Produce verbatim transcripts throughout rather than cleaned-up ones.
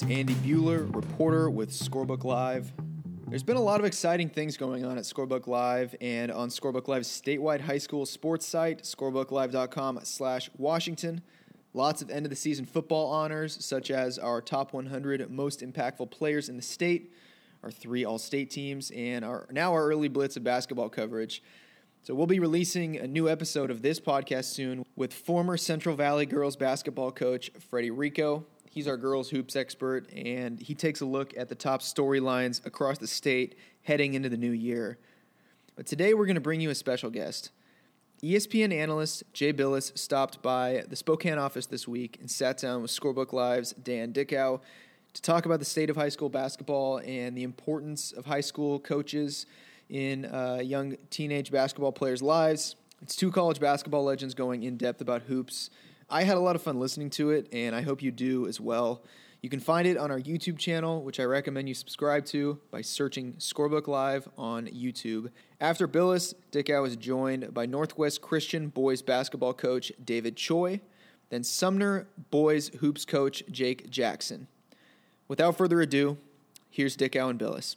Andy Bueller, reporter with Scorebook Live. There's been a lot of exciting things going on at Scorebook Live and on Scorebook Live's statewide high school sports site, scorebooklive.com slash Washington. Lots of end-of-the-season football honors, such as our top one hundred most impactful players in the state, our three all-state teams, and our now our early blitz of basketball coverage. So we'll be releasing a new episode of this podcast soon with former Central Valley girls basketball coach Freddie Rico. He's our girls hoops expert, and he takes a look at the top storylines across the state heading into the new year. But today we're going to bring you a special guest. E S P N analyst Jay Bilas stopped by the Spokane office this week and sat down with Scorebook Live's Dan Dickau to talk about the state of high school basketball and the importance of high school coaches in uh, young teenage basketball players' lives. It's two college basketball legends going in depth about hoops. I had a lot of fun listening to it, and I hope you do as well. You can find it on our YouTube channel, which I recommend you subscribe to by searching Scorebook Live on YouTube. After Bilas, Dickau is joined by Northwest Christian boys basketball coach David Choi, then Sumner boys hoops coach Jake Jackson. Without further ado, here's Dickau and Bilas.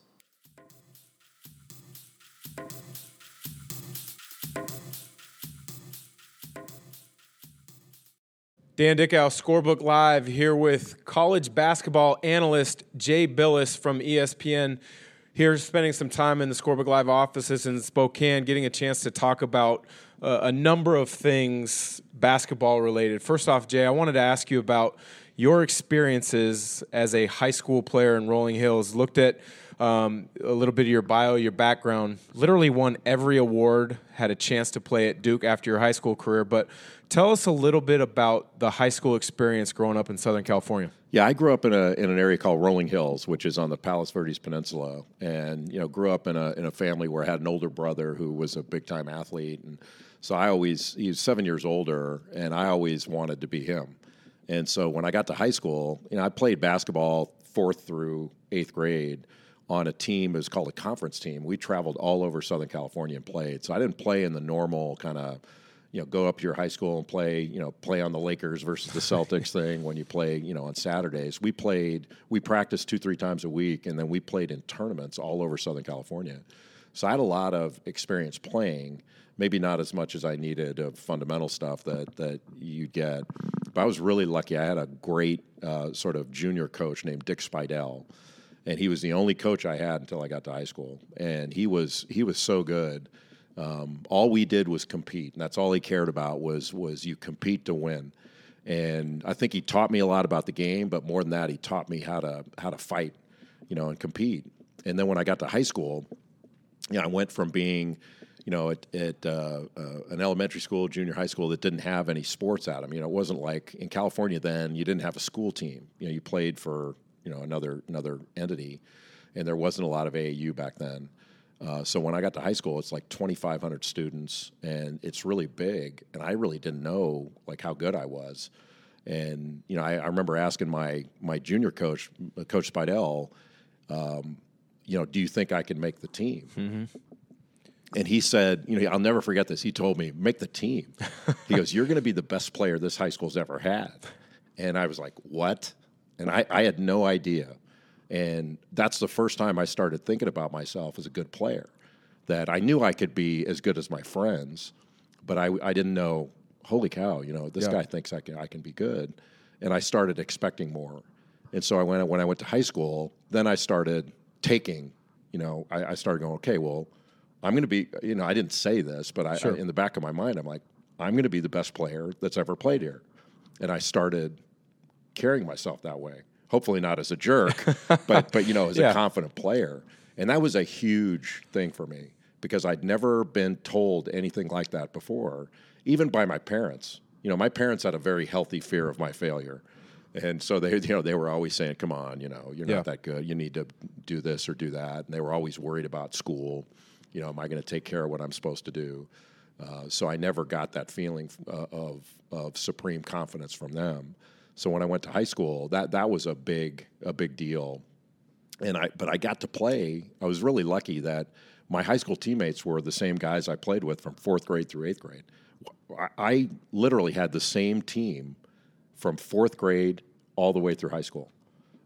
Dan Dickau, Scorebook Live, here with college basketball analyst Jay Bilas from E S P N. Here spending some time in the Scorebook Live offices in Spokane, getting a chance to talk about uh, a number of things basketball related. First off, Jay, I wanted to ask you about your experiences as a high school player in Rolling Hills. Looked at um, a little bit of your bio, your background. Literally won every award, had a chance to play at Duke after your high school career. But tell us a little bit about the high school experience growing up in Southern California. Yeah, I grew up in a in an area called Rolling Hills, which is on the Palos Verdes Peninsula, and you know, grew up in a in a family where I had an older brother who was a big time athlete, and so I always he was seven years older, and I always wanted to be him. And so when I got to high school, you know, I played basketball fourth through eighth grade on a team. It was called a conference team. We traveled all over Southern California and played. So I didn't play in the normal kind of, you know, go up to your high school and play, you know, play on the Lakers versus the Celtics thing when you play, you know, on Saturdays. We played, we practiced two, three times a week, and then we played in tournaments all over Southern California. So I had a lot of experience playing, maybe not as much as I needed of fundamental stuff that, that you get. But I was really lucky. I had a great uh, sort of junior coach named Dick Spidell, and he was the only coach I had until I got to high school. And he was he was so good. Um, all we did was compete, and that's all he cared about was was you compete to win. And I think he taught me a lot about the game, but more than that, he taught me how to how to fight, you know, and compete. And then when I got to high school, you know, I went from being, you know, at, at uh, uh, an elementary school, junior high school that didn't have any sports at them. You know, it wasn't like in California then you didn't have a school team. You know, you played for, you know, another another entity, and there wasn't a lot of A A U back then. Uh, so when I got to high school, it's like twenty-five hundred students, and it's really big, and I really didn't know, like, how good I was. And, you know, I, I remember asking my my junior coach, Coach Spidell, um, you know, do you think I can make the team? Mm-hmm. And he said, you know, I'll never forget this. He told me, make the team. He goes, you're going to be the best player this high school's ever had. And I was like, what? And I, I had no idea. And that's the first time I started thinking about myself as a good player, that I knew I could be as good as my friends, but I, I didn't know, holy cow, you know, this yeah. guy thinks I can I can be good. And I started expecting more. And so I went when I went to high school, then I started taking, you know, I, I started going, okay, well, I'm going to be, you know, I didn't say this, but I, sure. I, in the back of my mind, I'm like, I'm going to be the best player that's ever played here. And I started carrying myself that way. Hopefully not as a jerk, but, but you know, as yeah. a confident player. And that was a huge thing for me because I'd never been told anything like that before, even by my parents. You know, my parents had a very healthy fear of my failure. And so they, you know, they were always saying, come on, you know, you're not yeah. that good. You need to do this or do that. And they were always worried about school. You know, am I going to take care of what I'm supposed to do? Uh, so I never got that feeling uh, of of supreme confidence from them. So when I went to high school, that that was a big a big deal. And I but I got to play. I was really lucky that my high school teammates were the same guys I played with from fourth grade through eighth grade. I, I literally had the same team from fourth grade all the way through high school.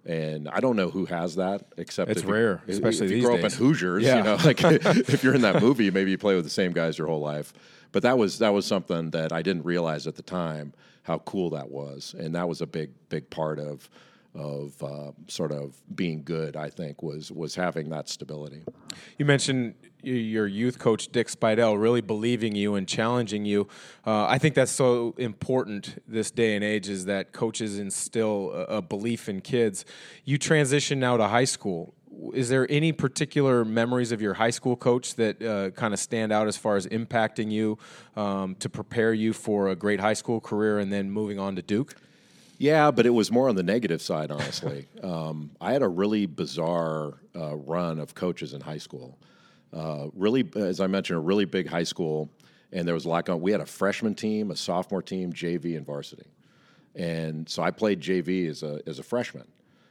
And I don't know who has that, except it's if rare, you, especially if you these grow days. up in Hoosiers. Yeah. You know, like if you're in that movie, maybe you play with the same guys your whole life. But that was that was something that I didn't realize at the time how cool that was, and that was a big big part of of uh, sort of being good. I think was was having that stability. You mentioned your youth coach, Dick Speidel, really believing you and challenging you. Uh, I think that's so important this day and age, is that coaches instill a, a belief in kids. You transition now to high school. Is there any particular memories of your high school coach that uh, kind of stand out as far as impacting you um, to prepare you for a great high school career and then moving on to Duke? Yeah, but it was more on the negative side, honestly. um, I had a really bizarre uh, run of coaches in high school. Uh, really, as I mentioned, a really big high school, and there was a lot going on. We had a freshman team, a sophomore team, J V, and varsity. And so I played J V as a as a freshman.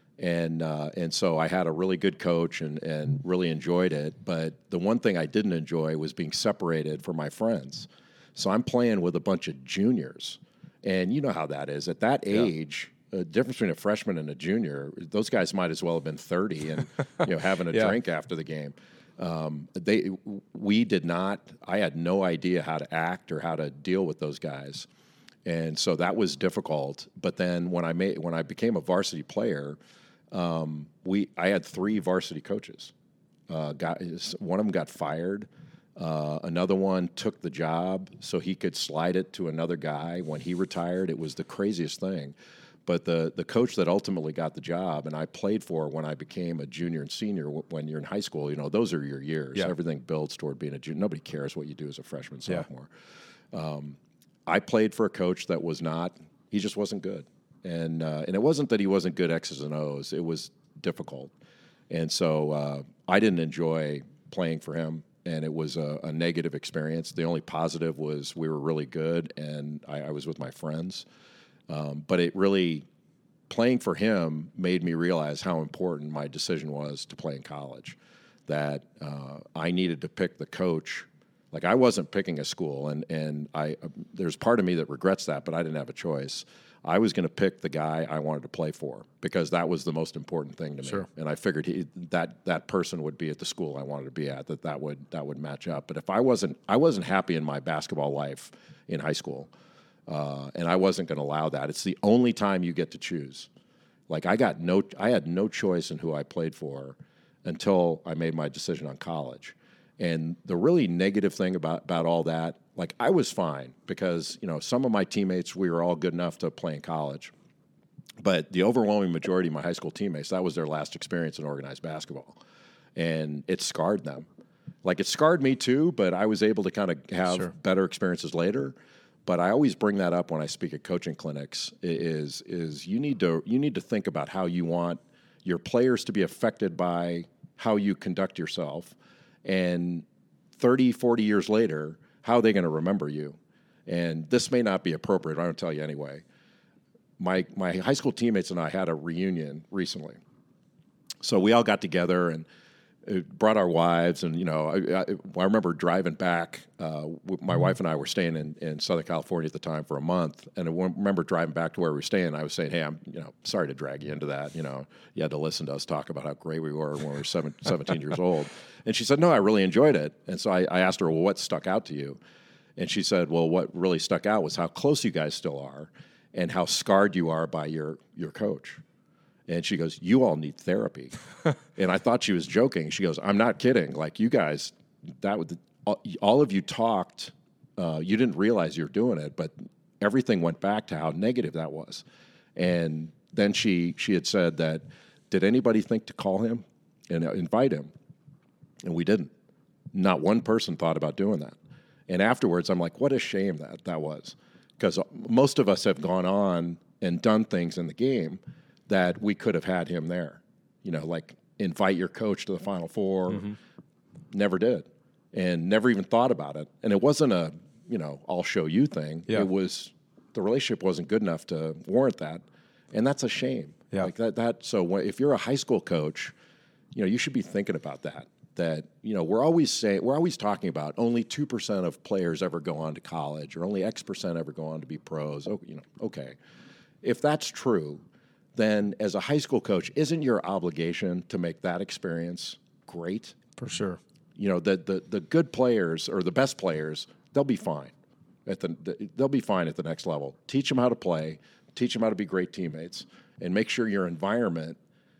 And uh, and so I had a really good coach and, and really enjoyed it. But the one thing I didn't enjoy was being separated from my friends. So I'm playing with a bunch of juniors. And you know how that is. At that age, yeah. the difference between a freshman and a junior, those guys might as well have been thirty and you know having a yeah. drink after the game. Um, they, we did not. I had no idea how to act or how to deal with those guys, and so that was difficult. But then when I made when I became a varsity player, um, we I had three varsity coaches. Uh, got one of them got fired. Uh, another one took the job so he could slide it to another guy when he retired. It was the craziest thing. But the, the coach that ultimately got the job, and I played for when I became a junior and senior, when you're in high school, you know, those are your years. Yeah. Everything builds toward being a junior. Nobody cares what you do as a freshman, sophomore. Yeah. Um, I played for a coach that was not, he just wasn't good. And, uh, and it wasn't that he wasn't good X's and O's. It was difficult. And so uh, I didn't enjoy playing for him. And it was a, a negative experience. The only positive was we were really good, and I, I was with my friends. Um, but it really, playing for him made me realize how important my decision was to play in college, that uh, I needed to pick the coach. Like, I wasn't picking a school, and, and I uh, there's part of me that regrets that, but I didn't have a choice. I was going to pick the guy I wanted to play for because that was the most important thing to me. Sure. And I figured he, that that person would be at the school I wanted to be at, that that would that would match up. But if I wasn't I wasn't happy in my basketball life in high school, uh, and I wasn't going to allow that. It's the only time you get to choose. Like I got no I had no choice in who I played for until I made my decision on college. And the really negative thing about, about all that, like I was fine because, you know, some of my teammates, we were all good enough to play in college. But the overwhelming majority of my high school teammates, that was their last experience in organized basketball. And it scarred them. Like it scarred me too, but I was able to kind of have sure. better experiences later. But I always bring that up when I speak at coaching clinics is, is you need to you need to think about how you want your players to be affected by how you conduct yourself. And thirty, forty years later, how are they going to remember you? And this may not be appropriate, I don't tell you anyway. My my high school teammates and I had a reunion recently. So we all got together and brought our wives, and you know, I, I, I remember driving back. Uh, my wife and I were staying in, in Southern California at the time for a month, and I remember driving back to where we were staying. I was saying, "Hey, I'm you know sorry to drag you into that. You know, you had to listen to us talk about how great we were when we were seven, seventeen years old." And she said, "No, I really enjoyed it." And so I, I asked her, "Well, what stuck out to you?" And she said, "Well, what really stuck out was how close you guys still are, and how scarred you are by your your coach." And she goes, "You all need therapy." And I thought she was joking. She goes, "I'm not kidding. Like you guys, that would, all of you talked. Uh, you didn't realize you were doing it, but everything went back to how negative that was." And then she she had said that, "Did anybody think to call him and invite him?" And we didn't. Not one person thought about doing that. And afterwards, I'm like, what a shame that that was, because most of us have gone on and done things in the game that we could have had him there, you know, like invite your coach to the Final Four. Mm-hmm. Never did, and never even thought about it. And it wasn't a, you know, I'll show you thing. Yeah. It was, the relationship wasn't good enough to warrant that, and that's a shame. Yeah. Like that. That so when, if you're a high school coach, you know, you should be thinking about that. That you know, we're always saying we're always talking about only two percent of players ever go on to college, or only X percent ever go on to be pros. Oh, you know, okay, if that's true. then as a high school coach, isn't your obligation to make that experience great? For sure. You know, the the, the good players or the best players, they'll be fine. At the, the they'll be fine at the next level. Teach them how to play, teach them how to be great teammates, and make sure your environment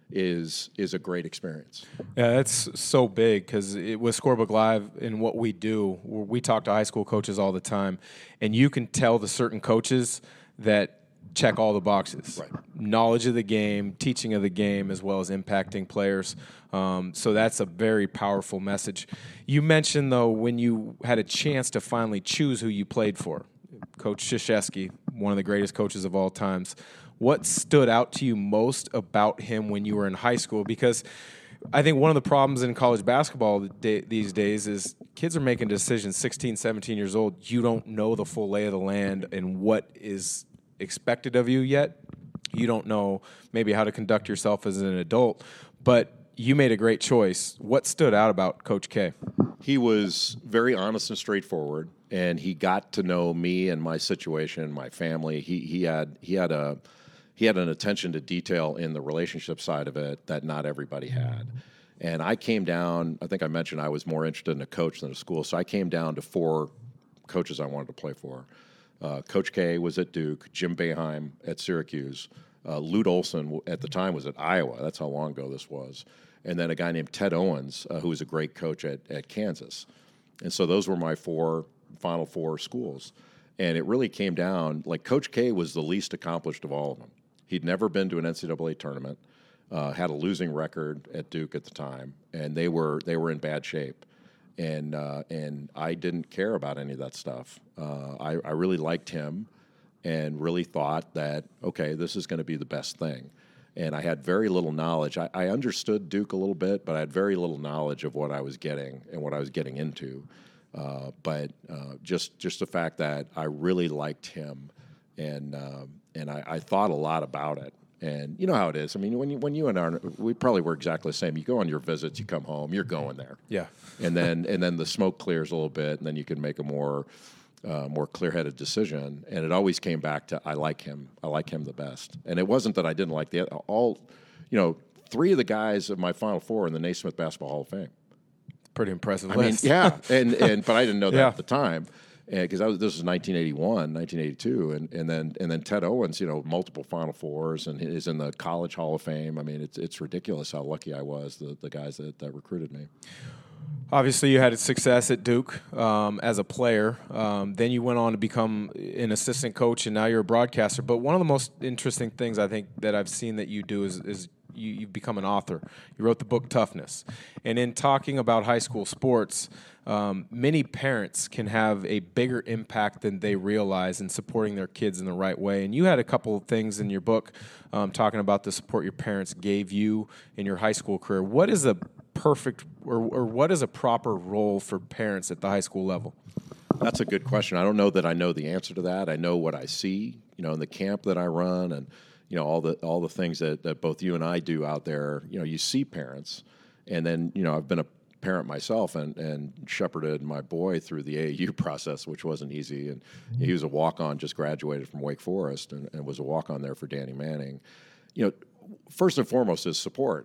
is is a great experience. Yeah, that's so big because with Scorebook Live and what we do, we talk to high school coaches all the time, and you can tell the certain coaches that check all the boxes. Right. Knowledge of the game, teaching of the game, as well as impacting players. Um, so that's a very powerful message. You mentioned, though, when you had a chance to finally choose who you played for, Coach Krzyzewski, one of the greatest coaches of all times. What stood out to you most about him when you were in high school? Because I think one of the problems in college basketball these days is kids are making decisions sixteen, seventeen years old. You don't know the full lay of the land and what is expected of you yet. You don't know maybe how to conduct yourself as an adult, but you made a great choice. What stood out about Coach K? He was very honest and straightforward, and he got to know me and my situation, my family. He he had he had a he had an attention to detail in the relationship side of it that not everybody had. And I came down, I think I mentioned I was more interested in a coach than a school, so I came down to four coaches I wanted to play for. Uh, Coach K was at Duke, Jim Boeheim at Syracuse, uh, Lute Olson at the time was at Iowa. That's how long ago this was. And then a guy named Ted Owens, uh, who was a great coach at, at Kansas. And so those were my four, Final Four schools. And it really came down, like Coach K was the least accomplished of all of them. He'd never been to an N C double A tournament, uh, had a losing record at Duke at the time, and they were they were in bad shape. And uh, and I didn't care about any of that stuff. Uh, I, I really liked him and really thought that, okay, this is going to be the best thing. And I had very little knowledge. I, I understood Duke a little bit, but I had very little knowledge of what I was getting and what I was getting into. Uh, but uh, just just the fact that I really liked him, and um, and I, I thought a lot about it. And you know how it is. I mean, when you when you and I, we probably were exactly the same. You go on your visits, you come home, you're going there. Yeah. And then and then the smoke clears a little bit, and then you can make a more uh, more clear-headed decision. And it always came back to I like him. I like him the best. And it wasn't that I didn't like the all. You know, three of the guys of my Final Four in the Naismith Basketball Hall of Fame. Pretty impressive I list. mean, yeah, and and but I didn't know that Yeah. at the time, because this was nineteen eighty-one, nineteen eighty-two, and and then and then Ted Owens, you know, multiple Final Fours, and is in the College Hall of Fame. I mean, it's it's ridiculous how lucky I was, the the guys that, that recruited me. Obviously, you had success at Duke um, as a player. Um, then you went on to become an assistant coach, and now you're a broadcaster. But one of the most interesting things I think that I've seen that you do is, is you, you've become an author. You wrote the book Toughness. And in talking about high school sports, um, many parents can have a bigger impact than they realize in supporting their kids in the right way. And you had a couple of things in your book um, talking about the support your parents gave you in your high school career. What is a perfect or, or what is a proper role for parents at the high school level? That's a good question. I don't know that I know the answer to that. I know what I see, you know, in the camp that I run, and you know all the all the things that, that both you and I do out there. You know, you see parents, and then you know I've been a parent myself and, and shepherded my boy through the A A U process, which wasn't easy. And he was a walk-on, just graduated from Wake Forest, and, and was a walk-on there for Danny Manning. You know, first and foremost is support.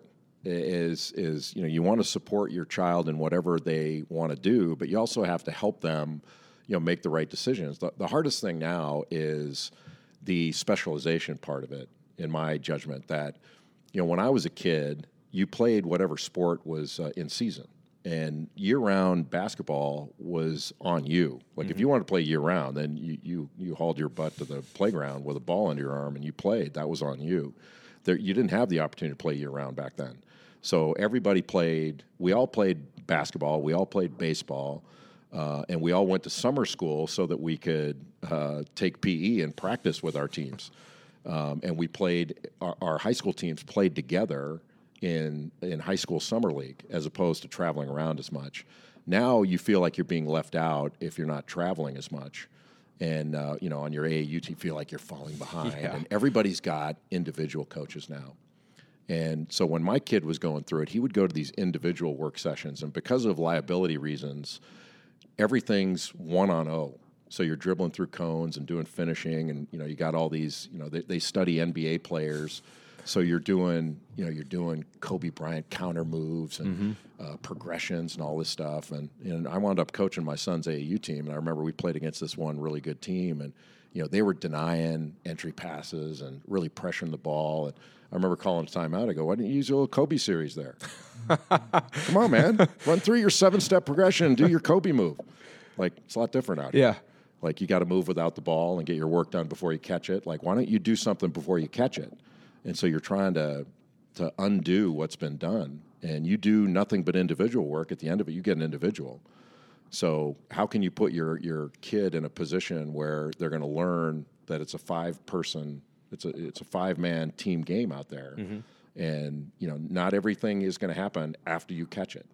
Is is you know you want to support your child in whatever they want to do, but you also have to help them, you know, make the right decisions. The, the hardest thing now is the specialization part of it, in my judgment. That you know when I was a kid, you played whatever sport was uh, in season, and year-round basketball was on you. Like mm-hmm. if you wanted to play year-round, then you you you hauled your butt to the playground with a ball under your arm and you played. That was on you. There, you didn't have the opportunity to play year-round back then. So everybody played, we all played basketball, we all played baseball, uh, and we all went to summer school so that we could uh, take P E and practice with our teams. Um, and we played, our, our high school teams played together in in high school summer league as opposed to traveling around as much. Now you feel like you're being left out if you're not traveling as much. And, uh, you know, on your A A U team, you feel like you're falling behind. Yeah. And everybody's got individual coaches now. And so when my kid was going through it, he would go to these individual work sessions. And because of liability reasons, everything's one on O. So you're dribbling through cones and doing finishing. And, you know, you got all these, you know, they, they study N B A players So you're doing, you know, you're doing Kobe Bryant counter moves and Mm-hmm. uh, progressions and all this stuff. And and I wound up coaching my son's A A U team, and I remember we played against this one really good team, and you know they were denying entry passes and really pressuring the ball. And I remember calling a timeout. I go, "Why didn't you use a little Kobe series there? Come on, man, run through your seven-step progression and do your Kobe move." Like it's a lot different out here. Yeah. Like you got to move without the ball and get your work done before you catch it. Like why don't you do something before you catch it? And so you're trying to to undo what's been done, and you do nothing but individual work. At the end of it, you get an individual. So how can you put your your kid in a position where they're going to learn that it's a five person, it's a it's a five man team game out there, Mm-hmm. and you know not everything is going to happen after you catch it.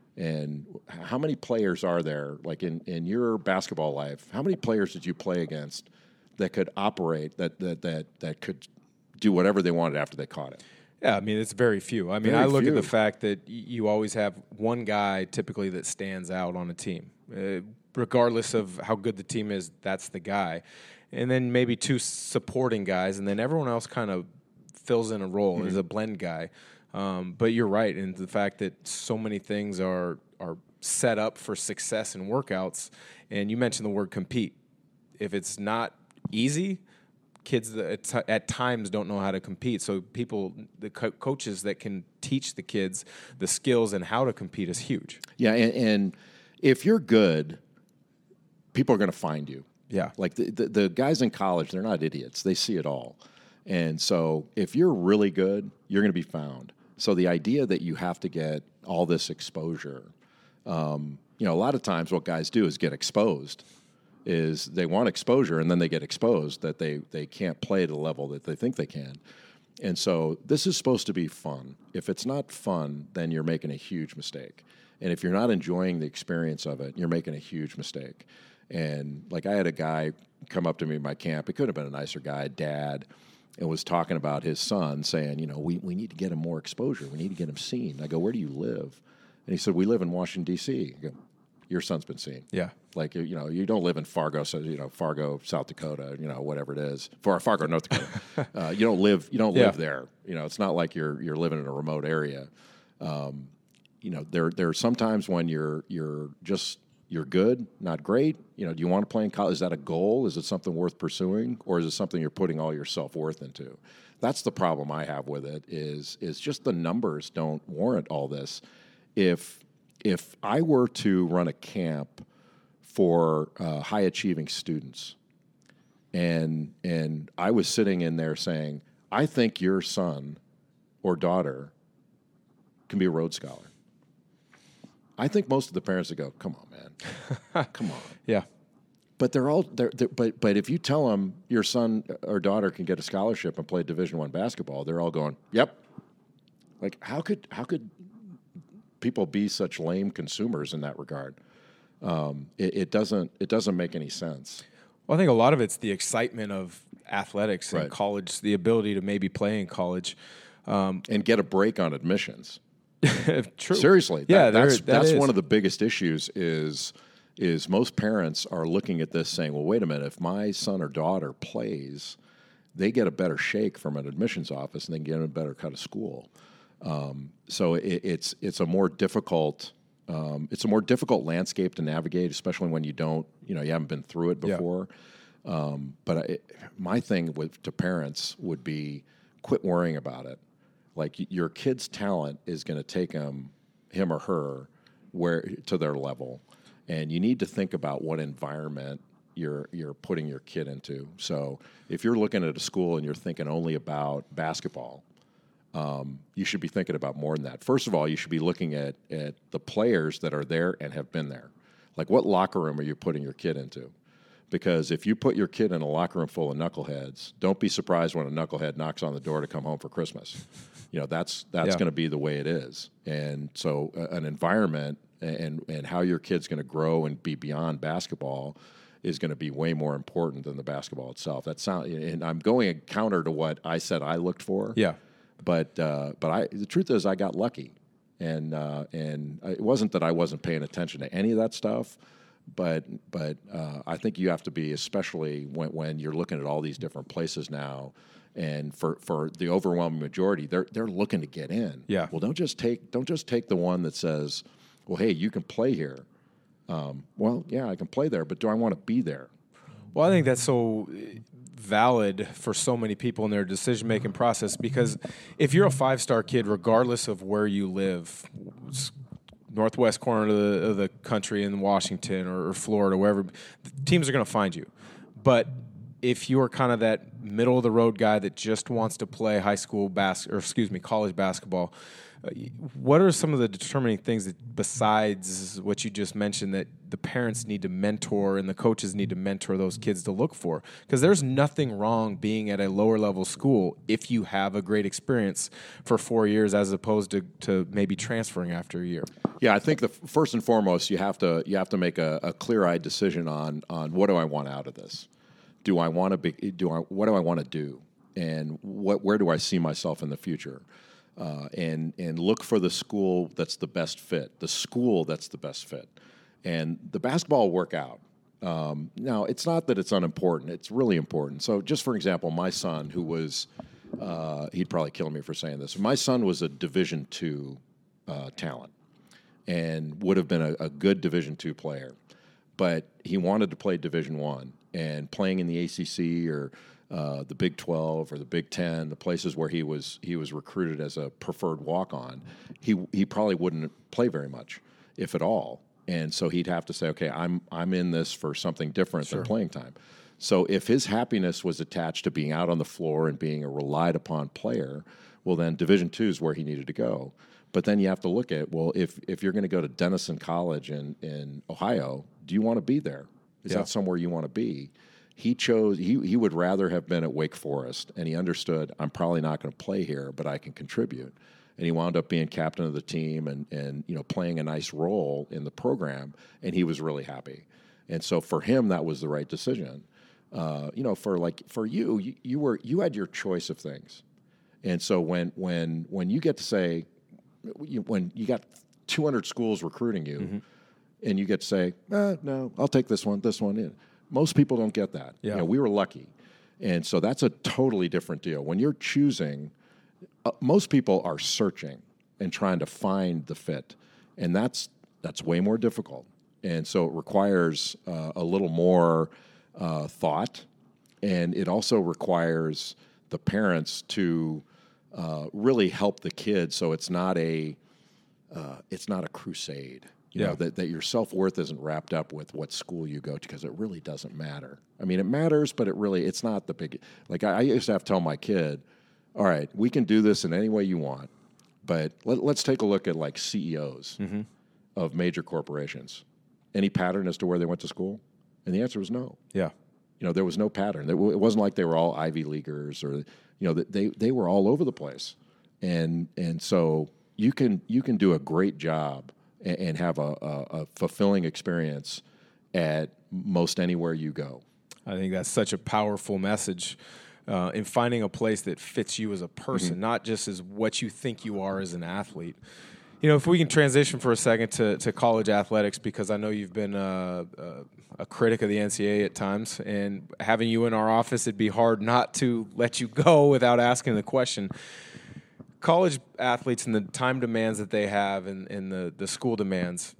And how many players are there, like in, in your basketball life, how many players did you play against that could operate, that that that, that could do whatever they wanted after they caught it? Yeah, I mean, it's very few. I mean, Very I look few. at the fact that y- you always have one guy typically that stands out on a team. Uh, regardless of how good the team is, that's the guy. And then maybe two supporting guys, and then everyone else kind of fills in a role Mm-hmm. as a blend guy. Um, but you're right in the fact that so many things are are set up for success in workouts. And you mentioned the word compete. If it's not easy, kids that at, t- at times don't know how to compete. So people, the co- coaches that can teach the kids the skills and how to compete is huge. Yeah, and, and if you're good, people are going to find you. Yeah. Like the, the the guys in college, they're not idiots. They see it all. And so if you're really good, you're going to be found. So the idea that you have to get all this exposure, um, you know, a lot of times what guys do is get exposed, is they want exposure and then they get exposed that they, they can't play at a level that they think they can. And so this is supposed to be fun. If it's not fun, then you're making a huge mistake. And if you're not enjoying the experience of it, you're making a huge mistake. And like I had a guy come up to me in my camp. He could have been a nicer guy, dad, and was talking about his son, saying, you know, we, we need to get him more exposure. We need to get him seen. I go, where do you live? And he said, we live in Washington, D C I go, your son's been seen. Yeah. Like, you know, you don't live in Fargo, so, you know, Fargo, South Dakota, you know, whatever it is. For Fargo, North Dakota. uh, you don't live, you don't Yeah. live there. You know, it's not like you're you're living in a remote area. Um, you know, there there are sometimes when you're you're just you're good, not great. You know, do you want to play in college? Is that a goal? Is it something worth pursuing, or is it something you're putting all your self worth into? That's the problem I have with it. Is is just the numbers don't warrant all this. If if I were to run a camp for uh, high achieving students, and and I was sitting in there saying, I think your son or daughter can be a Rhodes Scholar. I think most of the parents would go, come on, man, come on. Yeah. But they're all, they're, they're, but but if you tell them your son or daughter can get a scholarship and play Division One basketball, they're all going, yep. Like how could how could people be such lame consumers in that regard? Um, it, it doesn't it doesn't make any sense. Well, I think a lot of it's the excitement of athletics and Right. college, the ability to maybe play in college. Um, And get a break on admissions. true. Seriously, that, Yeah, there- that's that that's is. one of the biggest issues. Is is most parents are looking at this saying, well, wait a minute, if my son or daughter plays, they get a better shake from an admissions office and they get a better cut of school. Um, so it, it's it's a more difficult um, it's a more difficult landscape to navigate, especially when you don't you know you haven't been through it Yeah. before. Um, but I, my thing with to parents would be quit worrying about it. Like y- your kid's talent is going to take him, him or her, where to their level, and you need to think about what environment you're you're putting your kid into. So if you're looking at a school and you're thinking only about basketball, um, you should be thinking about more than that. First of all, you should be looking at at the players that are there and have been there. Like what locker room are you putting your kid into? Because if you put your kid in a locker room full of knuckleheads, don't be surprised when a knucklehead knocks on the door to come home for Christmas. You know, that's that's Yeah. going to be the way it is. And so uh, an environment and, and how your kid's going to grow and be beyond basketball is going to be way more important than the basketball itself. That sound, and I'm going counter to what I said I looked for. Yeah. But uh, but I the truth is I got lucky, and uh, and it wasn't that I wasn't paying attention to any of that stuff. But but uh, I think you have to be, especially when, when you're looking at all these different places now, And for, for the overwhelming majority, they're they're looking to get in. Yeah. Well, don't just take don't just take the one that says, well, hey, you can play here. Um, well, yeah, I can play there, but do I want to be there? Well, I think that's so valid for so many people in their decision-making process, because if you're a five-star kid, regardless of where you live, northwest corner of the, of the country in Washington or, or Florida, wherever, teams are going to find you. But if you're kind of that middle-of-the-road guy that just wants to play high school bas- or excuse me, college basketball, uh, what are some of the determining things that, besides what you just mentioned, that the parents need to mentor and the coaches need to mentor those kids to look for? Because there's nothing wrong being at a lower-level school if you have a great experience for four years as opposed to, to maybe transferring after a year. Yeah, I think the first and foremost, you have to you have to make a, a clear-eyed decision on on what do I want out of this. Do I want to be? Do I? What do I want to do? And what? Where do I see myself in the future? Uh, and and look for the school that's the best fit. The school that's the best fit. And the basketball will work out. Um, now, it's not that it's unimportant. It's really important. So, just for example, my son, who was, uh, he'd probably kill me for saying this. My son was a Division two uh, talent, and would have been a, a good Division two player, but he wanted to play Division one. And playing in the A C C or uh, the Big twelve or the Big ten, the places where he was he was recruited as a preferred walk-on, he he probably wouldn't play very much, if at all. And so he'd have to say, okay, I'm I'm in this for something different sure. than playing time. So if his happiness was attached to being out on the floor and being a relied upon player, well, then Division two is where he needed to go. But then you have to look at, well, if if you're going to go to Denison College in, in Ohio, do you want to be there? Is yeah. that somewhere you want to be? He chose, he, he would rather have been at Wake Forest, and he understood, I'm probably not going to play here, but I can contribute. And he wound up being captain of the team and, and you know playing a nice role in the program, and he was really happy. And so for him, that was the right decision. Uh, you know, for like for you, you, you were you had your choice of things. And so when when when you get to say, when you got two hundred schools recruiting you, mm-hmm. and you get to say, eh, no, I'll take this one, this one in. Most people don't get that. Yeah. You know, we were lucky. And so that's a totally different deal. When you're choosing, uh, most people are searching and trying to find the fit. And that's that's way more difficult. And so it requires uh, a little more uh, thought. And it also requires the parents to uh, really help the kids so it's not a uh, it's not a crusade. You yeah. know, that, that your self-worth isn't wrapped up with what school you go to, because it really doesn't matter. I mean, it matters, but it really, it's not the big, like I, I used to have to tell my kid, all right, we can do this in any way you want, but let, let's take a look at like C E Os mm-hmm. of major corporations. Any pattern as to where they went to school? And the answer was no. Yeah. You know, there was no pattern. It wasn't like they were all Ivy Leaguers or, you know, they, they were all over the place. And, and so you can, you can do a great job and have a, a, a fulfilling experience at most anywhere you go. I think that's such a powerful message uh, in finding a place that fits you as a person, mm-hmm. not just as what you think you are as an athlete. You know, if we can transition for a second to, to college athletics, because I know you've been a, a, a critic of the N C double A at times, and having you in our office, it'd be hard not to let you go without asking the question. College athletes and the time demands that they have and, and the, the school demands,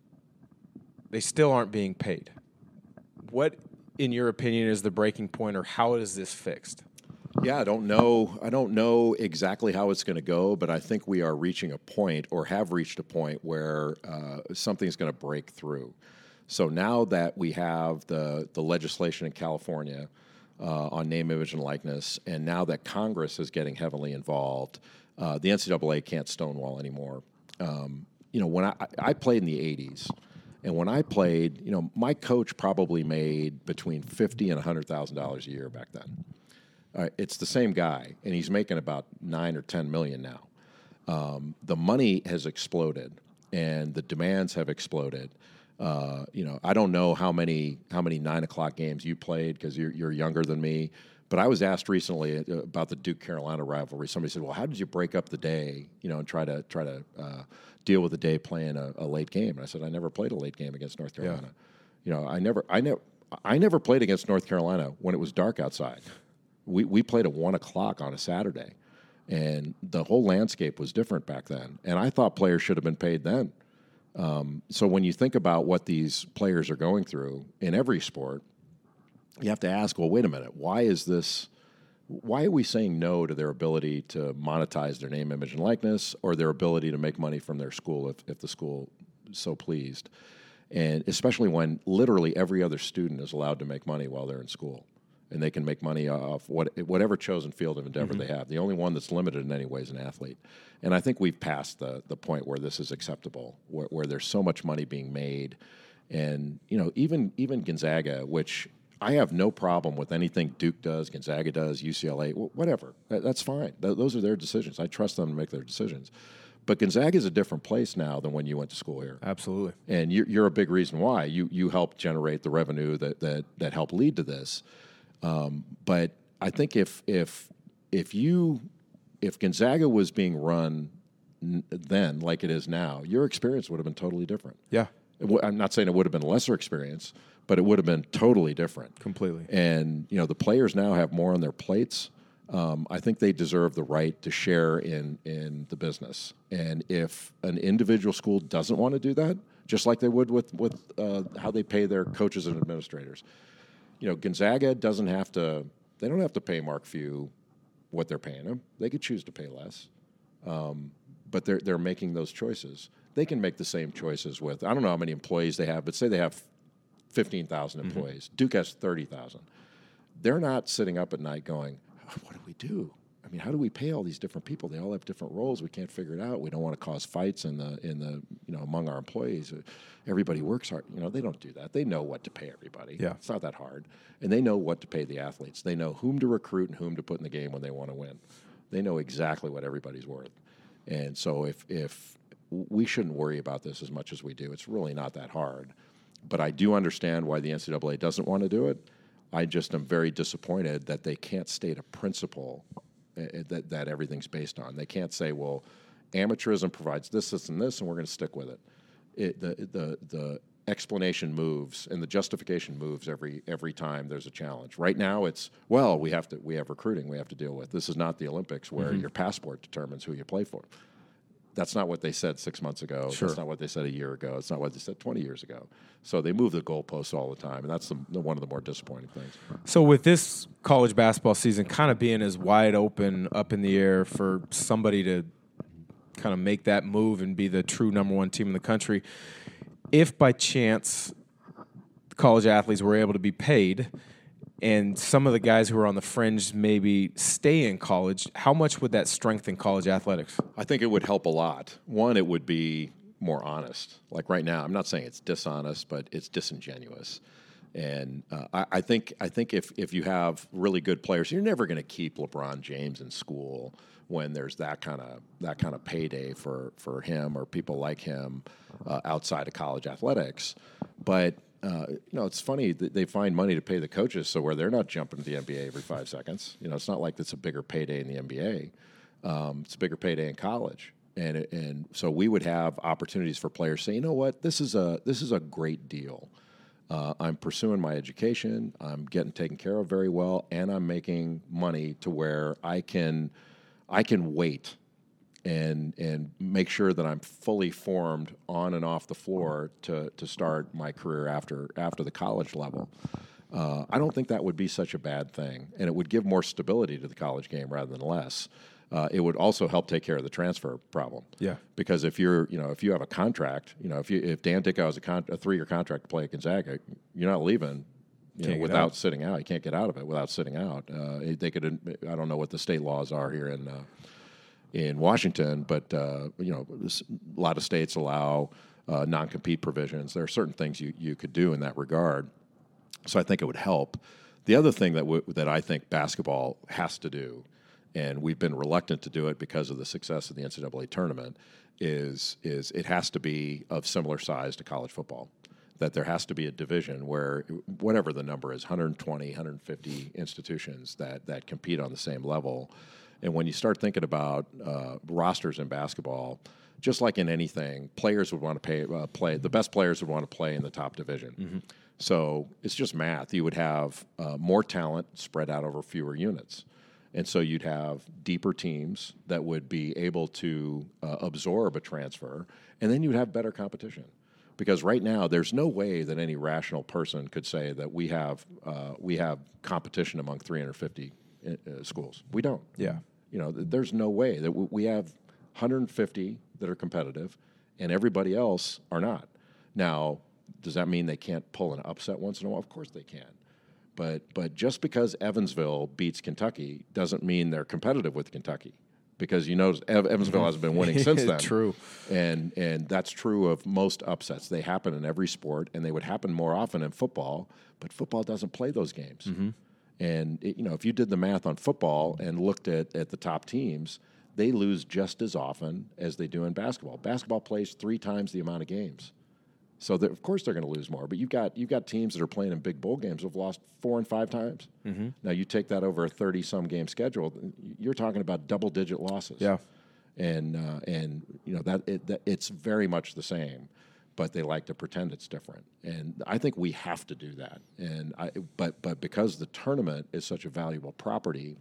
they still aren't being paid. What, in your opinion, is the breaking point, or how is this fixed? Yeah, I don't know. I don't know exactly how it's going to go, but I think we are reaching a point, or have reached a point, where uh, something's going to break through. So now that we have the, the legislation in California uh, on name, image, and likeness, and now that Congress is getting heavily involved, Uh, the N C double A can't stonewall anymore. Um, you know, when I, I played in the eighties, and when I played, you know, my coach probably made between fifty and a hundred thousand dollars a year back then. Uh, it's the same guy, and he's making about nine or ten million now. Um, the money has exploded, and the demands have exploded. Uh, you know, I don't know how many how many nine o'clock games you played, because you're you're younger than me. But I was asked recently about the Duke-Carolina rivalry. Somebody said, "Well, how did you break up the day, you know, and try to try to uh, deal with the day playing a, a late game?" And I said, "I never played a late game against North Carolina. Yeah. You know, I never, I never, I never played against North Carolina when it was dark outside. We we played at one o'clock on a Saturday, and the whole landscape was different back then. And I thought players should have been paid then. Um, so when you think about what these players are going through in every sport, you have to ask, well, wait a minute, why is this? Why are we saying no to their ability to monetize their name, image, and likeness, or their ability to make money from their school if, if the school is so pleased? And especially when literally every other student is allowed to make money while they're in school, and they can make money off what, whatever chosen field of endeavor mm-hmm. they have. The only one that's limited in any way is an athlete. And I think we've passed the the point where this is acceptable, where, where there's so much money being made. And, you know, even even Gonzaga, which I have no problem with anything Duke does, Gonzaga does, U C L A, whatever. That, that's fine. Th- those are their decisions. I trust them to make their decisions. But Gonzaga is a different place now than when you went to school here. Absolutely. And you're, you're a big reason why. You you helped generate the revenue that that that helped lead to this. Um, but I think if if if you if Gonzaga was being run n- then like it is now, your experience would have been totally different. Yeah. W- I'm not saying it would have been a lesser experience, but it would have been totally different. Completely. And you know, the players now have more on their plates. Um, I think they deserve the right to share in in the business. And if an individual school doesn't want to do that, just like they would with with uh, how they pay their coaches and administrators, you know, Gonzaga doesn't have to. They don't have to pay Mark Few what they're paying him. They could choose to pay less, um, but they're they're making those choices. They can make the same choices with. I don't know how many employees they have, but say they have fifteen thousand employees. Mm-hmm. Duke has thirty thousand. They're not sitting up at night going, what do we do? I mean, how do we pay all these different people? They all have different roles. We can't figure it out. We don't want to cause fights in the in the you know among our employees. Everybody works hard. You know, they don't do that. They know what to pay everybody. Yeah. It's not that hard. And they know what to pay the athletes. They know whom to recruit and whom to put in the game when they want to win. They know exactly what everybody's worth. And so if if we shouldn't worry about this as much as we do, it's really not that hard. But I do understand why the N C double A doesn't want to do it. I just am very disappointed that they can't state a principle uh, that, that everything's based on. They can't say, well, amateurism provides this, this, and this, and we're going to stick with it. it the, the, the explanation moves and the justification moves every every time there's a challenge. Right now it's, well, we have to we have recruiting we have to deal with. This is not the Olympics where mm-hmm. your passport determines who you play for. That's not what they said six months ago. Sure. That's not what they said a year ago. It's not what they said twenty years ago. So they move the goalposts all the time, and that's the, the, one of the more disappointing things. So with this college basketball season kind of being as wide open, up in the air for somebody to kind of make that move and be the true number one team in the country, if by chance college athletes were able to be paid and some of the guys who are on the fringe maybe stay in college, how much would that strengthen college athletics? I think it would help a lot. One, it would be more honest. Like right now, I'm not saying it's dishonest, but it's disingenuous. And uh, I, I think I think if if you have really good players, you're never going to keep LeBron James in school when there's that kind of that kind of payday for for him or people like him uh, outside of college athletics. But Uh, you know, it's funny that they find money to pay the coaches, so where they're not jumping to the N B A every five seconds. You know, it's not like it's a bigger payday in the N B A. Um, it's a bigger payday in college, and and so we would have opportunities for players to say, you know what, this is a this is a great deal. Uh, I'm pursuing my education. I'm getting taken care of very well, and I'm making money to where I can I can wait. And and make sure that I'm fully formed on and off the floor to to start my career after after the college level. Uh, I don't think that would be such a bad thing, and it would give more stability to the college game rather than less. Uh, it would also help take care of the transfer problem. Yeah, because if you're you know if you have a contract, you know if you if Dan Dickau has a, con- a three year contract to play at Gonzaga, you're not leaving. You know, without out. sitting out, you can't get out of it without sitting out. Uh, they could. I don't know what the state laws are here in. Uh, in Washington, but uh, you know, a lot of states allow uh, non-compete provisions. There are certain things you, you could do in that regard. So I think it would help. The other thing that w- that I think basketball has to do, and we've been reluctant to do it because of the success of the N C double A tournament, is is it has to be of similar size to college football. That there has to be a division where whatever the number is, one hundred twenty, one hundred fifty institutions that that compete on the same level. And when you start thinking about uh, rosters in basketball, just like in anything, players would want to pay, uh, play. The best players would want to play in the top division. Mm-hmm. So it's just math. You would have uh, more talent spread out over fewer units. And so you'd have deeper teams that would be able to uh, absorb a transfer, and then you'd have better competition. Because right now, there's no way that any rational person could say that we have uh, we have competition among three hundred fifty uh, schools. We don't. Yeah. You know, th- there's no way that w- we have one hundred fifty that are competitive, and everybody else are not. Now, does that mean they can't pull an upset once in a while? Of course they can. But but just because Evansville beats Kentucky doesn't mean they're competitive with Kentucky. Because you know Ev- Evansville hasn't been winning since then. True. And and that's true of most upsets. They happen in every sport, and they would happen more often in football, but football doesn't play those games. Mm-hmm. And it, you know, if you did the math on football and looked at, at the top teams, they lose just as often as they do in basketball. Basketball plays three times the amount of games. So of course they're going to lose more. But you've got you've got teams that are playing in big bowl games who've lost four and five times. Mm-hmm. Now you take that over a thirty-some game schedule, you're talking about double-digit losses. Yeah, and uh, and you know that, it, that it's very much the same, but they like to pretend it's different. And I think we have to do that. And I but but because the tournament is such a valuable property,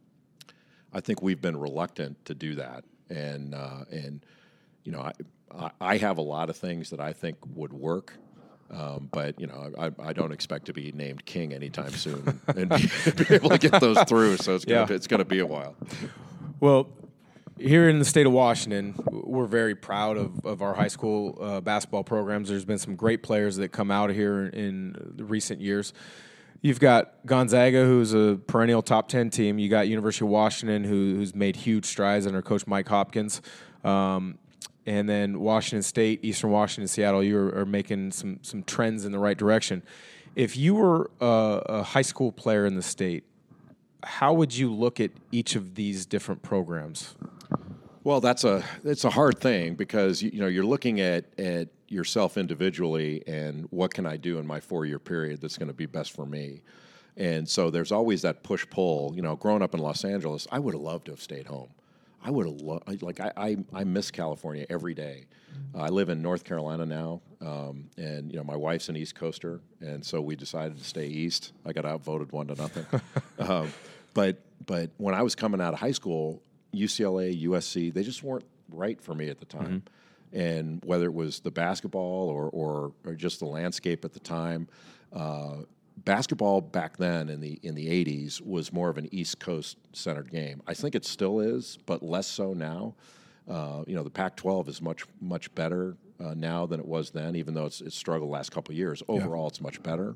I think we've been reluctant to do that. And uh, and you know I. I have a lot of things that I think would work, um, but you know I, I don't expect to be named king anytime soon and be, be able to get those through. So it's gonna yeah. be, it's going to be a while. Well, here in the state of Washington, we're very proud of, of our high school uh, basketball programs. There's been some great players that come out of here in the recent years. You've got Gonzaga, who's a perennial top ten team. You got University of Washington, who, who's made huge strides under Coach Mike Hopkins. Um, And then Washington State, Eastern Washington, Seattle, you are, are making some some trends in the right direction. If you were a, a high school player in the state, how would you look at each of these different programs? Well, that's a it's a hard thing because you, you know you're looking at at yourself individually and what can I do in my four year period that's going to be best for me. And so there's always that push pull. You know, growing up in Los Angeles, I would have loved to have stayed home. I would have loved, like, I, I, I miss California every day. Uh, I live in North Carolina now, um, and, you know, my wife's an East Coaster, and so we decided to stay East. I got outvoted one to nothing. um, but but when I was coming out of high school, U C L A, U S C, they just weren't right for me at the time. Mm-hmm. And whether it was the basketball or, or, or just the landscape at the time, uh, basketball back then in the in the eighties was more of an East Coast centered game. I think it still is, but less so now. Uh, you know, the Pac twelve is much much better uh, now than it was then, even though it's, it's struggled the last couple of years. Overall, yeah. It's much better.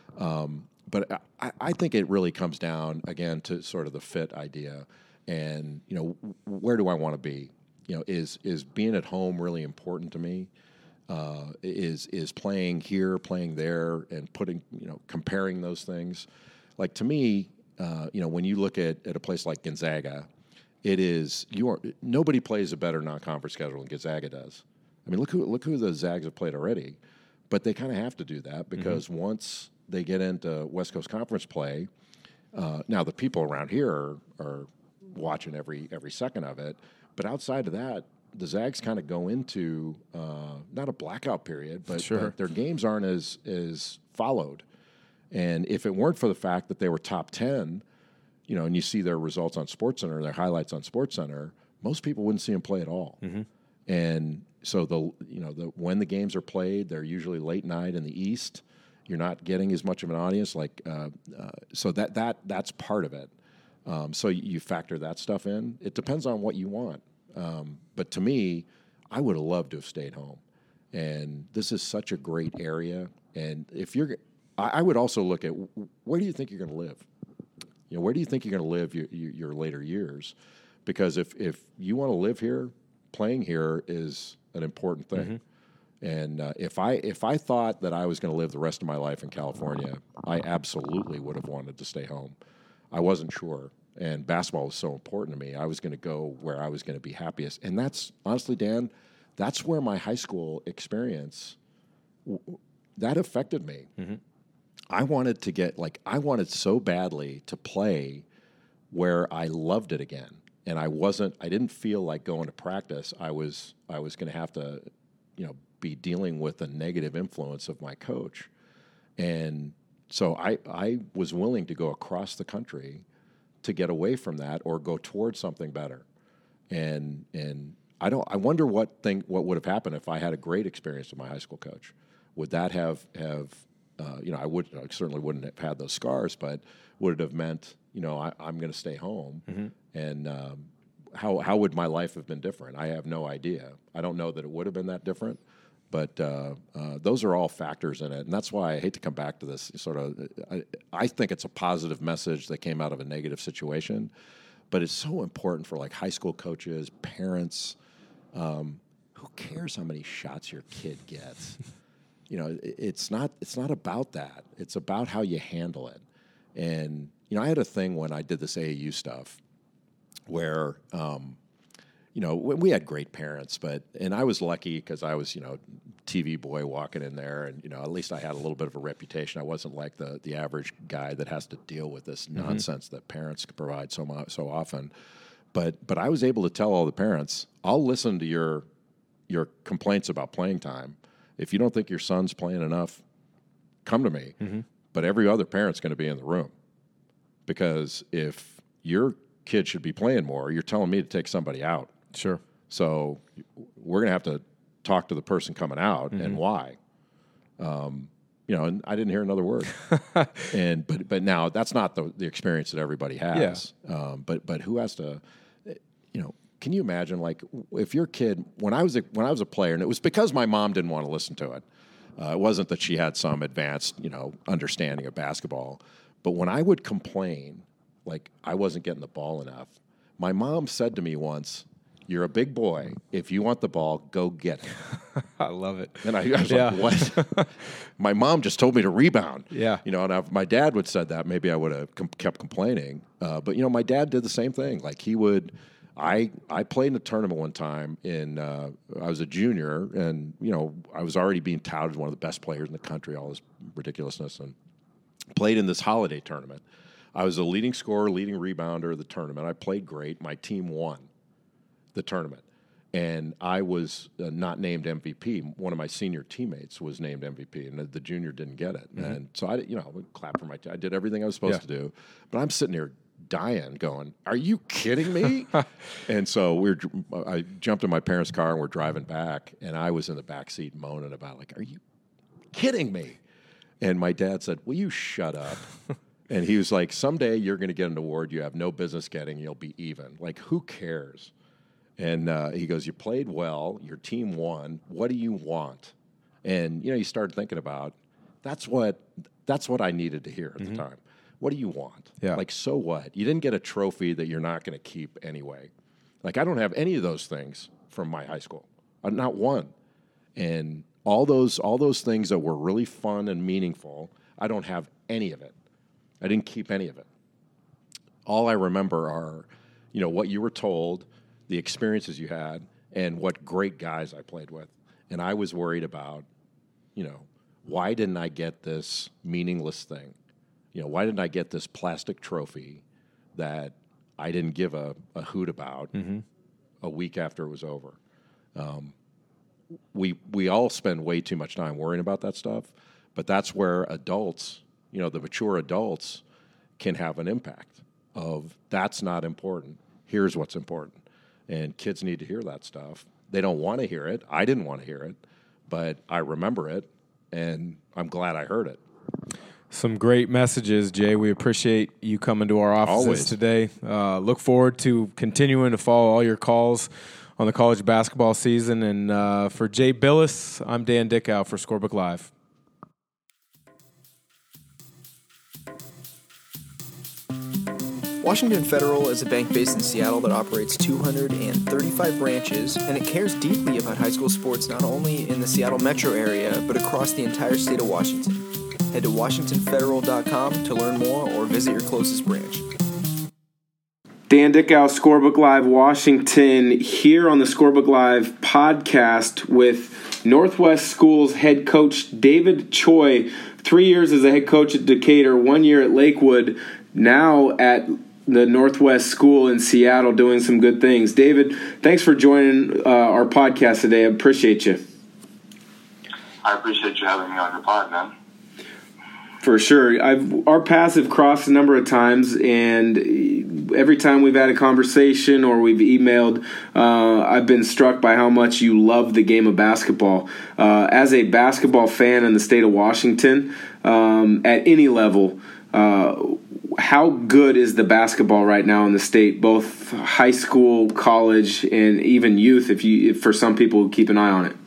Um, but I, I think it really comes down again to sort of the fit idea, and you know, where do I want to be? You know, is is being at home really important to me? Uh, is is playing here, playing there, and putting you know comparing those things. Like to me, uh, you know, when you look at, at a place like Gonzaga, it is you are nobody plays a better non-conference schedule than Gonzaga does. I mean, look who look who the Zags have played already, but they kind of have to do that because mm-hmm. once they get into West Coast Conference play, uh, now the people around here are, are watching every every second of it, but outside of that, the Zags kind of go into uh, not a blackout period, but, sure. but their games aren't as as followed. And if it weren't for the fact that they were top ten, you know, and you see their results on SportsCenter, their highlights on SportsCenter, most people wouldn't see them play at all. Mm-hmm. And so the you know the when the games are played, they're usually late night in the East. You're not getting as much of an audience, like uh, uh, so that that that's part of it. Um, so you factor that stuff in. It depends on what you want. Um, but to me, I would have loved to have stayed home. And this is such a great area. And if you're, I, I would also look at where do you think you're going to live? You know, where do you think you're going to live your, your, your later years? Because if, if you want to live here, playing here is an important thing. Mm-hmm. And uh, if I if I thought that I was going to live the rest of my life in California, I absolutely would have wanted to stay home. I wasn't sure. And basketball was so important to me. I was going to go where I was going to be happiest. And that's, honestly, Dan, that's where my high school experience, that affected me. Mm-hmm. I wanted to get, like, I wanted so badly to play where I loved it again. And I wasn't, I didn't feel like going to practice. I was, I was going to have to, you know, be dealing with the negative influence of my coach. And so I, I was willing to go across the country to get away from that or go towards something better. And and I don't I wonder what thing what would have happened if I had a great experience with my high school coach. Would that have have uh, you know I would I certainly wouldn't have had those scars, but would it have meant you know I, I'm going to stay home mm-hmm. and um, how how would my life have been different? I have no idea. I don't know that it would have been that different. But uh, uh, those are all factors in it, and that's why I hate to come back to this. Sort of, I, I think it's a positive message that came out of a negative situation, but it's so important for like high school coaches, parents. Um, who cares how many shots your kid gets? You know, it, it's not. It's not about that. It's about how you handle it. And you know, I had a thing when I did this A A U stuff, where. Um, You know, we had great parents, but and I was lucky because I was, you know, T V boy walking in there, and you know, at least I had a little bit of a reputation. I wasn't like the the average guy that has to deal with this mm-hmm. nonsense that parents provide so much, so often. But but I was able to tell all the parents, I'll listen to your your complaints about playing time. If you don't think your son's playing enough, come to me. Mm-hmm. But every other parent's going to be in the room, because if your kid should be playing more, you're telling me to take somebody out. Sure. So we're going to have to talk to the person coming out mm-hmm. and why. Um, you know, and I didn't hear another word. and but but now that's not the the experience that everybody has. Yeah. Um, but but who has to? You know, can you imagine like if your kid when I was a, when I was a player, and it was because my mom didn't want to listen to it. Uh, it wasn't that she had some advanced you know understanding of basketball, but when I would complain like I wasn't getting the ball enough, my mom said to me once, "You're a big boy. If you want the ball, go get it." I love it. And I, I was yeah. like, what? My mom just told me to rebound. Yeah. You know, and if my dad would have said that, maybe I would have com- kept complaining. Uh, but, you know, my dad did the same thing. Like he would, I I played in a tournament one time in, uh, I was a junior and, you know, I was already being touted as one of the best players in the country, all this ridiculousness, and played in this holiday tournament. I was the leading scorer, leading rebounder of the tournament. I played great. My team won the tournament, and I was uh, not named M V P. One of my senior teammates was named M V P, and the, the junior didn't get it. Mm-hmm. And so I, you know, I would clap for my. T- I did everything I was supposed yeah. to do, but I'm sitting here dying, going, "Are you kidding me?" And so we we're. I jumped in my parents' car and we're driving back, and I was in the back seat moaning about, like, "Are you kidding me?" And my dad said, "Will you shut up?" And he was like, "Someday you're going to get an award you have no business getting. You'll be even. Like, who cares?" And uh, he goes, "You played well. Your team won. What do you want?" And you know, you start thinking about that's what that's what I needed to hear at mm-hmm. the time. What do you want? Yeah. Like, so what? You didn't get a trophy that you're not going to keep anyway. Like, I don't have any of those things from my high school. Uh, not one. And all those all those things that were really fun and meaningful, I don't have any of it. I didn't keep any of it. All I remember are, you know, what you were told, the experiences you had, and what great guys I played with. And I was worried about, you know, why didn't I get this meaningless thing? You know, why didn't I get this plastic trophy that I didn't give a, a hoot about mm-hmm. a week after it was over? Um, we we all spend way too much time worrying about that stuff, but that's where adults, you know, the mature adults can have an impact of that's not important. Here's what's important. And kids need to hear that stuff. They don't want to hear it. I didn't want to hear it, but I remember it, and I'm glad I heard it. Some great messages, Jay. We appreciate you coming to our offices Always. today. Uh, look forward to continuing to follow all your calls on the college basketball season. And uh, for Jay Billis, I'm Dan Dickow for Scorebook Live. Washington Federal is a bank based in Seattle that operates two hundred thirty-five branches, and it cares deeply about high school sports not only in the Seattle metro area, but across the entire state of Washington. Head to washington federal dot com to learn more or visit your closest branch. Dan Dickow, Scorebook Live Washington, here on the Scorebook Live podcast with Northwest Schools head coach David Choi. Three years as a head coach at Decatur, one year at Lakewood, now at the Northwest School in Seattle doing some good things. David, thanks for joining uh, our podcast today. I appreciate you. I appreciate you having me on your pod, man. For sure. I've our paths have crossed a number of times, and every time we've had a conversation or we've emailed, uh, I've been struck by how much you love the game of basketball. Uh, as a basketball fan in the state of Washington, um, at any level, uh, how good is the basketball right now in the state, both high school, college, and even youth, if you if for some people who keep an eye on it?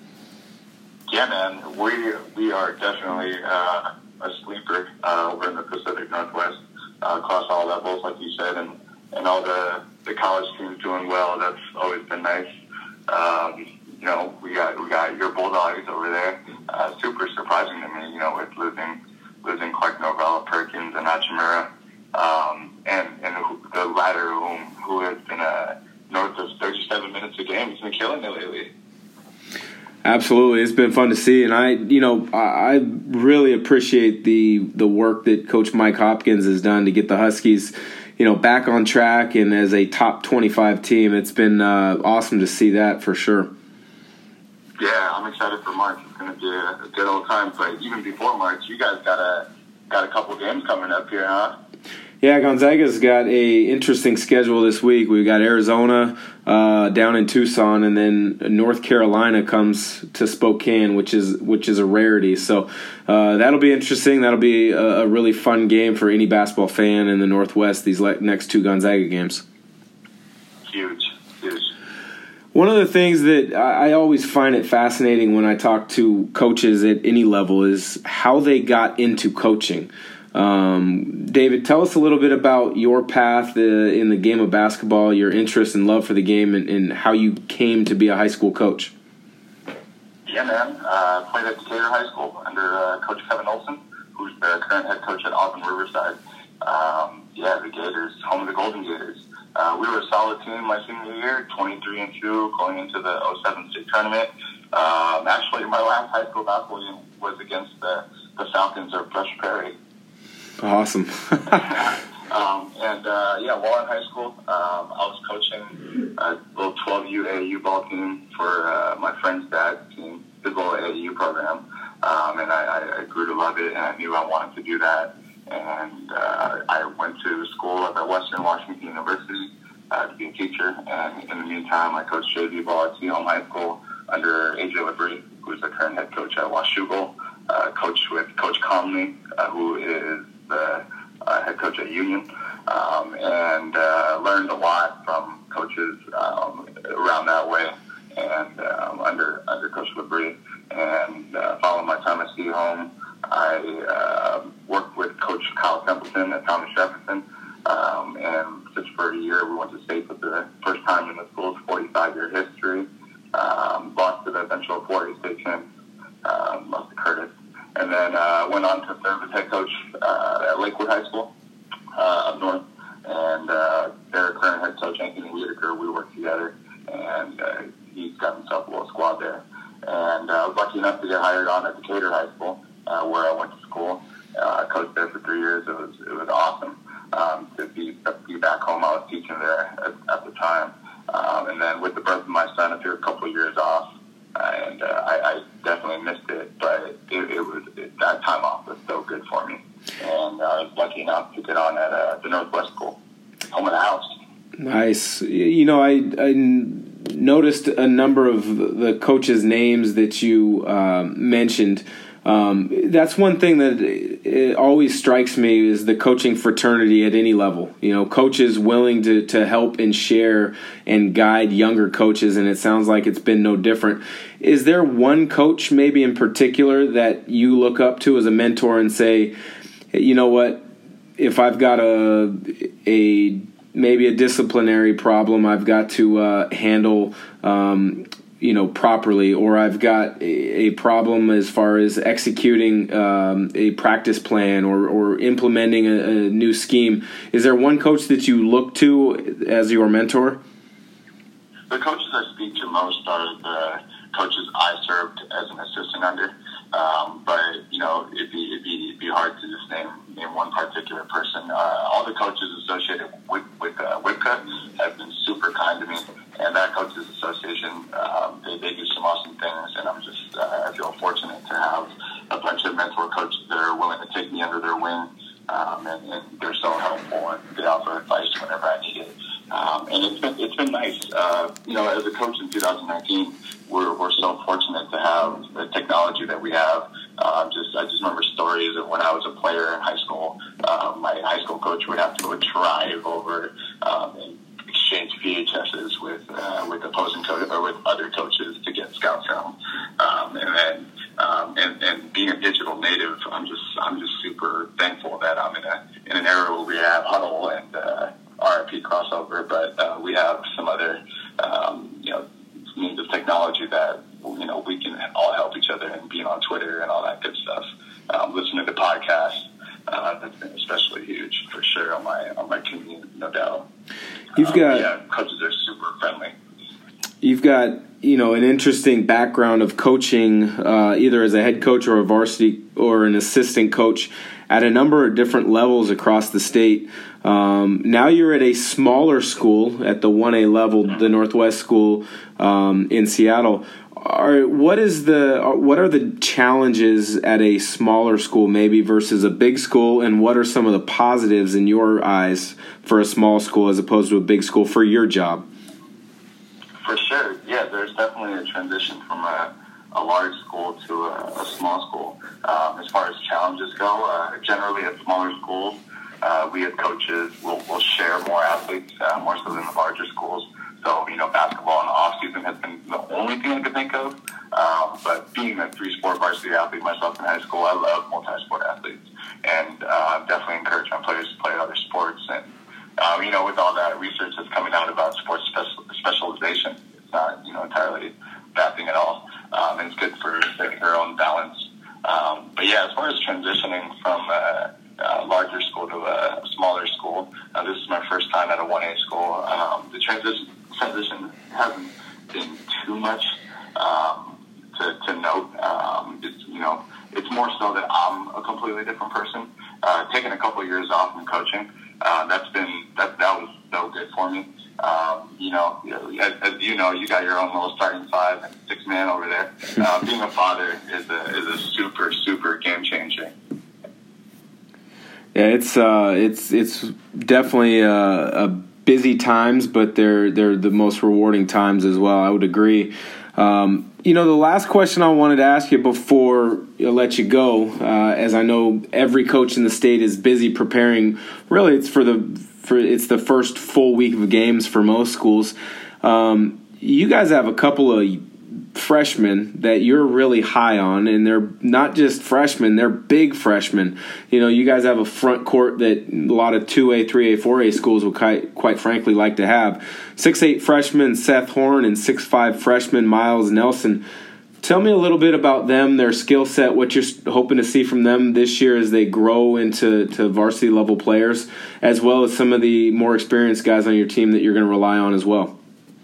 Yeah, man, we we are definitely uh, a sleeper uh, over in the Pacific Northwest uh, across all levels, like you said, and, and all the, the college teams doing well. That's always been nice. Um, you know, we got we got your Bulldogs over there. Uh, super surprising to me, you know, with losing losing Clark Novella, Perkins, and Hachimura, um, and and who, the latter whom who has been uh, north of thirty-seven minutes a game. He's been killing it lately. Absolutely, it's been fun to see, and I, you know, I, I really appreciate the the work that Coach Mike Hopkins has done to get the Huskies, you know, back on track and as a top twenty-five team. It's been uh, awesome to see that for sure. Yeah, I'm excited for March. It's going to be a, a good old time. But even before March, you guys got a got a couple games coming up here, huh? Yeah, Gonzaga's got a interesting schedule this week. We've got Arizona uh, down in Tucson, and then North Carolina comes to Spokane, which is which is a rarity. So uh, that'll be interesting. That'll be a, a really fun game for any basketball fan in the Northwest. These le- next two Gonzaga games. Huge, huge. One of the things that I always find it fascinating when I talk to coaches at any level is how they got into coaching. Um, David, tell us a little bit about your path uh, in the game of basketball, your interest and love for the game, and, and how you came to be a high school coach. Yeah, man. Uh, played at Decatur High School under uh, Coach Kevin Olson, who's the current head coach at Auburn Riverside. Um, yeah, the Gators, home of the Golden Gators. Uh, we were a solid team my senior year, twenty-three and two, going into the oh seven state tournament. Um, actually, my last high school basketball game was against the, the Falcons of Fresh Prairie. Awesome. um, and, uh, yeah, while in high school, um, I was coaching a little twelve U A U ball team for uh, my friend's dad's team, his little A A U program. Um, and I, I grew to love it, and I knew I wanted to do that. And uh, I went to school at the Western Washington University uh, to be a teacher. And in the meantime, I coached J V ball at T-Home High School under A J Labrie, who's the current head coach at Washougal. Uh, coached with Coach Conley, uh, who is the uh, head coach at Union, um, and uh, learned a lot from coaches um, around that way, and um, under under Coach Labrie. And uh, following my time at City Home, I uh, worked with Coach Kyle Templeton at Thomas Jefferson, um, and just for a year, we went to state for the first time in the school's forty-five year history. Um, lost to the eventual four A state champs, um, lost to Curtis. And then uh, went on to serve as head coach uh, at Lakewood High School uh, up north. And uh, their current head coach, Anthony Whitaker, we worked together. And uh, he's got himself a little squad there. And uh, I was lucky enough to get hired on at Decatur High School, uh, where I went to school. Uh, I coached there for three years. It was it was awesome um, to be, to be back home. I was teaching there at, at the time. Um, and then with the birth of my son, I took a couple of years off. Uh, and uh, I, I definitely missed it, but it, it was it, that time off was so good for me. And uh, I was lucky enough to get on at uh, the Northwest School, home of the house. Nice. You know, I, I noticed a number of the coaches' names that you uh, mentioned. Um, that's one thing that it always strikes me is the coaching fraternity at any level. You know, coaches willing to, to help and share and guide younger coaches, and it sounds like it's been no different. Is there one coach maybe in particular that you look up to as a mentor and say, hey, you know what, if I've got a a maybe a disciplinary problem I've got to uh, handle um you know, properly, or I've got a, a problem as far as executing um, a practice plan or, or implementing a, a new scheme. Is there one coach that you look to as your mentor? The coaches I speak to most are the coaches I served as an assistant under. Um, but, you know, it'd be, it'd, be, it'd be hard to just name, name one particular person. Uh, all the coaches associated with, with uh, W I P C A have been super kind to me. And that Coaches Association, um, they, they do some awesome things, and I'm just, uh, I feel fortunate to have a bunch of mentor coaches that are they're willing to take me under their wing, um, and, and they're so helpful, and they offer advice whenever I need it. Um, and it's been, it's been nice. Uh, you know, as a coach in two thousand nineteen, we're, we're so fortunate to have the technology that we have. Uh, just I just remember stories of when I was a player in high school. Uh, my high school coach would have to go drive over um, and exchange V H S's with uh, with opposing coaches or with other coaches to get scout film. Um, and then um, and, and being a digital native, I'm just I'm just super thankful that I'm in a in an era where we have Huddle and uh, R I P crossover, but uh, we have some other um, you know means of technology that you know we can all help each other, and being on Twitter and all that good stuff. Um, listening to podcasts, uh, that's been especially huge for sure on my on my commute, no doubt. You've got um, yeah, coaches are super friendly. You've got you know an interesting background of coaching, uh, either as a head coach or a varsity or an assistant coach at a number of different levels across the state. Um, now you're at a smaller school at the one A level, the Northwest School um, in Seattle. Are, what is the what are the challenges at a smaller school maybe versus a big school, and what are some of the positives in your eyes for a small school as opposed to a big school for your job? For sure, yeah. There's definitely a transition from a, a large school to a, a small school. Um, as far as challenges go, uh, generally at smaller schools, uh, we as coaches will will share more athletes, uh, more so than the larger schools. So, you know, basketball in the off-season has been the only thing I could think of. Um, but being a three-sport varsity athlete myself in high school, I love multi-sport athletes. And uh, definitely encourage my players to play other sports. And, um, you know, with all that research that's coming out about sports spe- specialization, it's not, you know, entirely a bad thing at all. Um, and it's good for setting your own balance. Um, but, yeah, as far as transitioning from a, a larger school to a smaller school, uh, this is my first time at a one A school. Um, the transition transition hasn't been too much um, to, to note. Um, it's, you know, it's more so that I'm a completely different person. Uh, taking a couple of years off from coaching, uh, that's been that that was so good for me. Um, you know, as, as you know, you got your own little starting five and six man over there. Uh, being a father is a is a super super game changing. Yeah, it's uh, it's it's definitely a, a busy times, but they're they're the most rewarding times as well. I would agree. Um, you know, the last question I wanted to ask you before I let you go, uh, as I know every coach in the state is busy preparing. Really, it's for the for it's the first full week of games for most schools. Um, you guys have a couple of freshmen that you're really high on, and they're not just freshmen, they're big freshmen. You know, you guys have a front court that a lot of two A, three A, four A schools would quite, quite frankly like to have. six eight freshman Seth Horn and six five freshman Miles Nelson. Tell me a little bit about them, their skill set, what you're hoping to see from them this year as they grow into to varsity level players, as well as some of the more experienced guys on your team that you're going to rely on as well.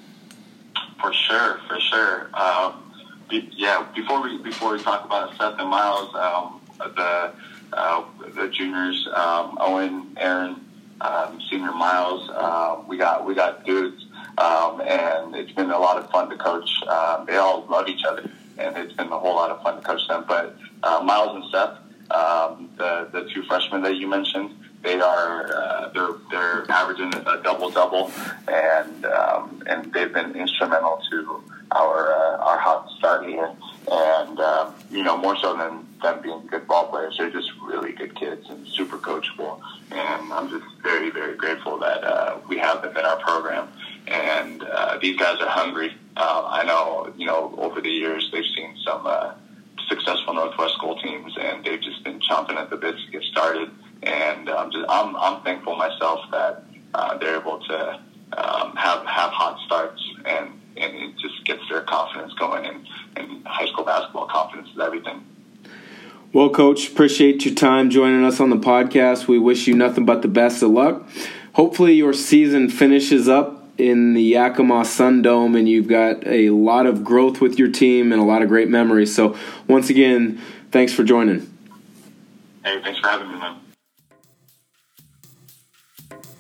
For sure, for sure. Um, be, yeah, before we before we talk about Seth and Miles, um, the uh, the juniors, um, Owen, Aaron, um, senior Miles, uh, we got we got dudes, um, and it's been a lot of fun to coach. Um, they all love each other, and it's been a whole lot of fun to coach them. But uh, Miles and Seth, um, the the two freshmen that you mentioned, they are uh, they're they're averaging a double double, and um, and they've been instrumental to our uh, our hot start here. And um, you know, more so than them being good ball players, they're just really good kids and super coachable. And I'm just very very grateful that uh, we have them in our program. And uh, these guys are hungry. Uh, I know you know over the years they've seen some uh, successful Northwest school teams, and they've just been chomping at the bits to get started. And um, just, I'm I'm thankful myself that uh, they're able to um, have have hot starts, and, and it just gets their confidence going. And, and high school basketball confidence is everything. Well, Coach, appreciate your time joining us on the podcast. We wish you nothing but the best of luck. Hopefully your season finishes up in the Yakima Sun Dome, and you've got a lot of growth with your team and a lot of great memories. So once again, thanks for joining. Hey, thanks for having me, man.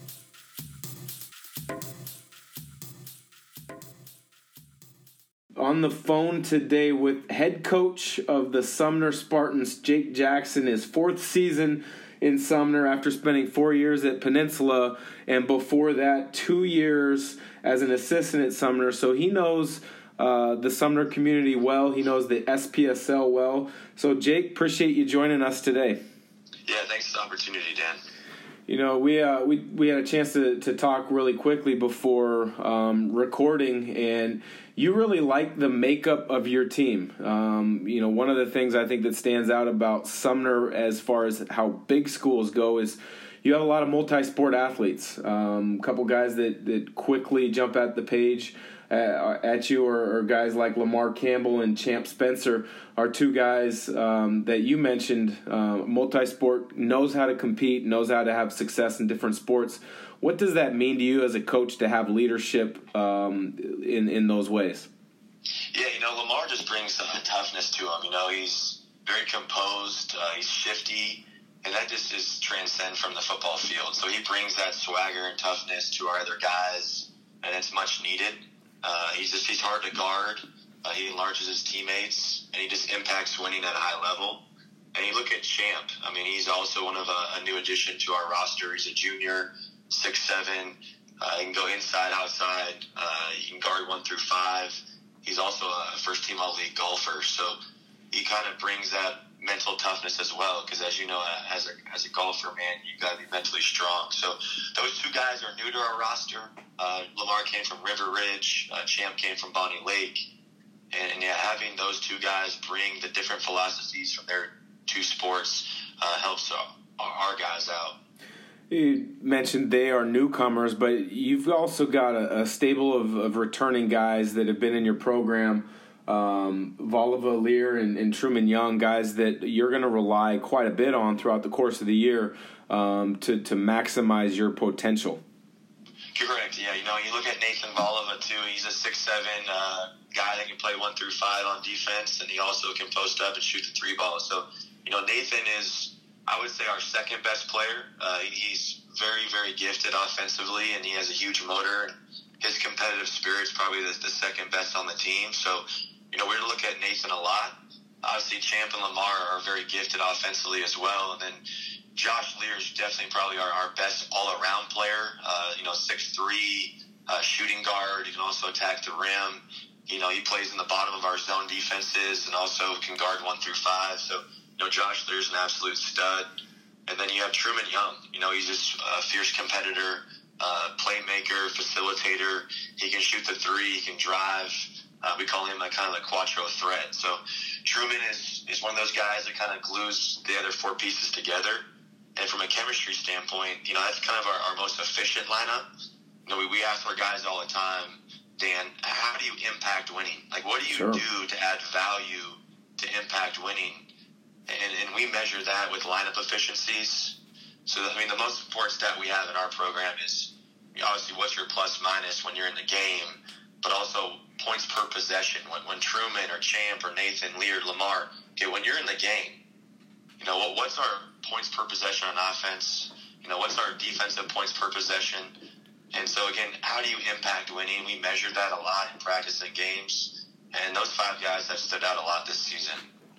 On on the phone today with head coach of the Sumner Spartans, Jake Jackson, his fourth season in Sumner after spending four years at Peninsula, and before that, two years as an assistant at Sumner. So he knows uh, the Sumner community well. He knows the S P S L well. So, Jake, appreciate you joining us today. Yeah, thanks for the opportunity, Dan. You know, we uh, we we had a chance to, to talk really quickly before um, recording, and you really like the makeup of your team. Um, you know, one of the things I think that stands out about Sumner as far as how big schools go is you have a lot of multi-sport athletes. Um, a couple guys that, that quickly jump at the page at, at you, or, or guys like Lamar Campbell and Champ Spencer are two guys um, that you mentioned. Uh, multi-sport, knows how to compete, knows how to have success in different sports. What does that mean to you as a coach to have leadership um, in, in those ways? Yeah, you know, Lamar just brings a toughness to him. You know, he's very composed, uh, he's shifty, and that just is transcend from the football field. So he brings that swagger and toughness to our other guys, and it's much needed. Uh, he's just he's hard to guard. Uh, he enlarges his teammates, and he just impacts winning at a high level. And you look at Champ. I mean, he's also one of a, a new addition to our roster. He's a junior, six seven. Uh, he can go inside, outside. Uh, he can guard one through five. He's also a first-team All-League golfer. So he kind of brings that mental toughness as well, because as you know, as a as a golfer, man, you got to be mentally strong. So those two guys are new to our roster. Uh, Lamar came from River Ridge. Uh, Champ came from Bonnie Lake. And, and yeah, having those two guys bring the different philosophies from their two sports uh, helps our, our guys out. You mentioned they are newcomers, but you've also got a, a stable of, of returning guys that have been in your program. Um, Voliva Lear and, and Truman Young, guys that you're going to rely quite a bit on throughout the course of the year um, to, to maximize your potential. Correct, yeah. You know, you look at Nathan Voliva, too. He's a six seven uh, guy that can play one through five on defense, and he also can post up and shoot the three ball. So, you know, Nathan is, I would say, our second best player. Uh, he's very, very gifted offensively, and he has a huge motor. His competitive spirit is probably the, the second best on the team. So, you know, we're going to look at Nathan a lot. Obviously, Champ and Lamar are very gifted offensively as well. And then Josh Lear is definitely probably our, our best all-around player. Uh, you know, six three, uh, shooting guard. He can also attack the rim. You know, he plays in the bottom of our zone defenses and also can guard one through five. So, you know, Josh Lear's an absolute stud. And then you have Truman Young. You know, he's just a fierce competitor, uh, playmaker, facilitator. He can shoot the three. He can drive. Uh, we call him a kind of the quattro threat. So Truman is, is one of those guys that kind of glues the other four pieces together. And from a chemistry standpoint, you know, that's kind of our, our most efficient lineup. You know, we, we ask our guys all the time, Dan, how do you impact winning? Like, what do you Sure. do to add value to impact winning? And, and we measure that with lineup efficiencies. So, I mean, the most important stat we have in our program is obviously what's your plus minus when you're in the game, but also points per possession. When, when Truman or Champ or Nathan, Lear, Lamar, okay, when you're in the game, you know, what, what's our points per possession on offense? You know, what's our defensive points per possession? And so, again, how do you impact winning? We measure that a lot in practice and games. And those five guys have stood out a lot this season.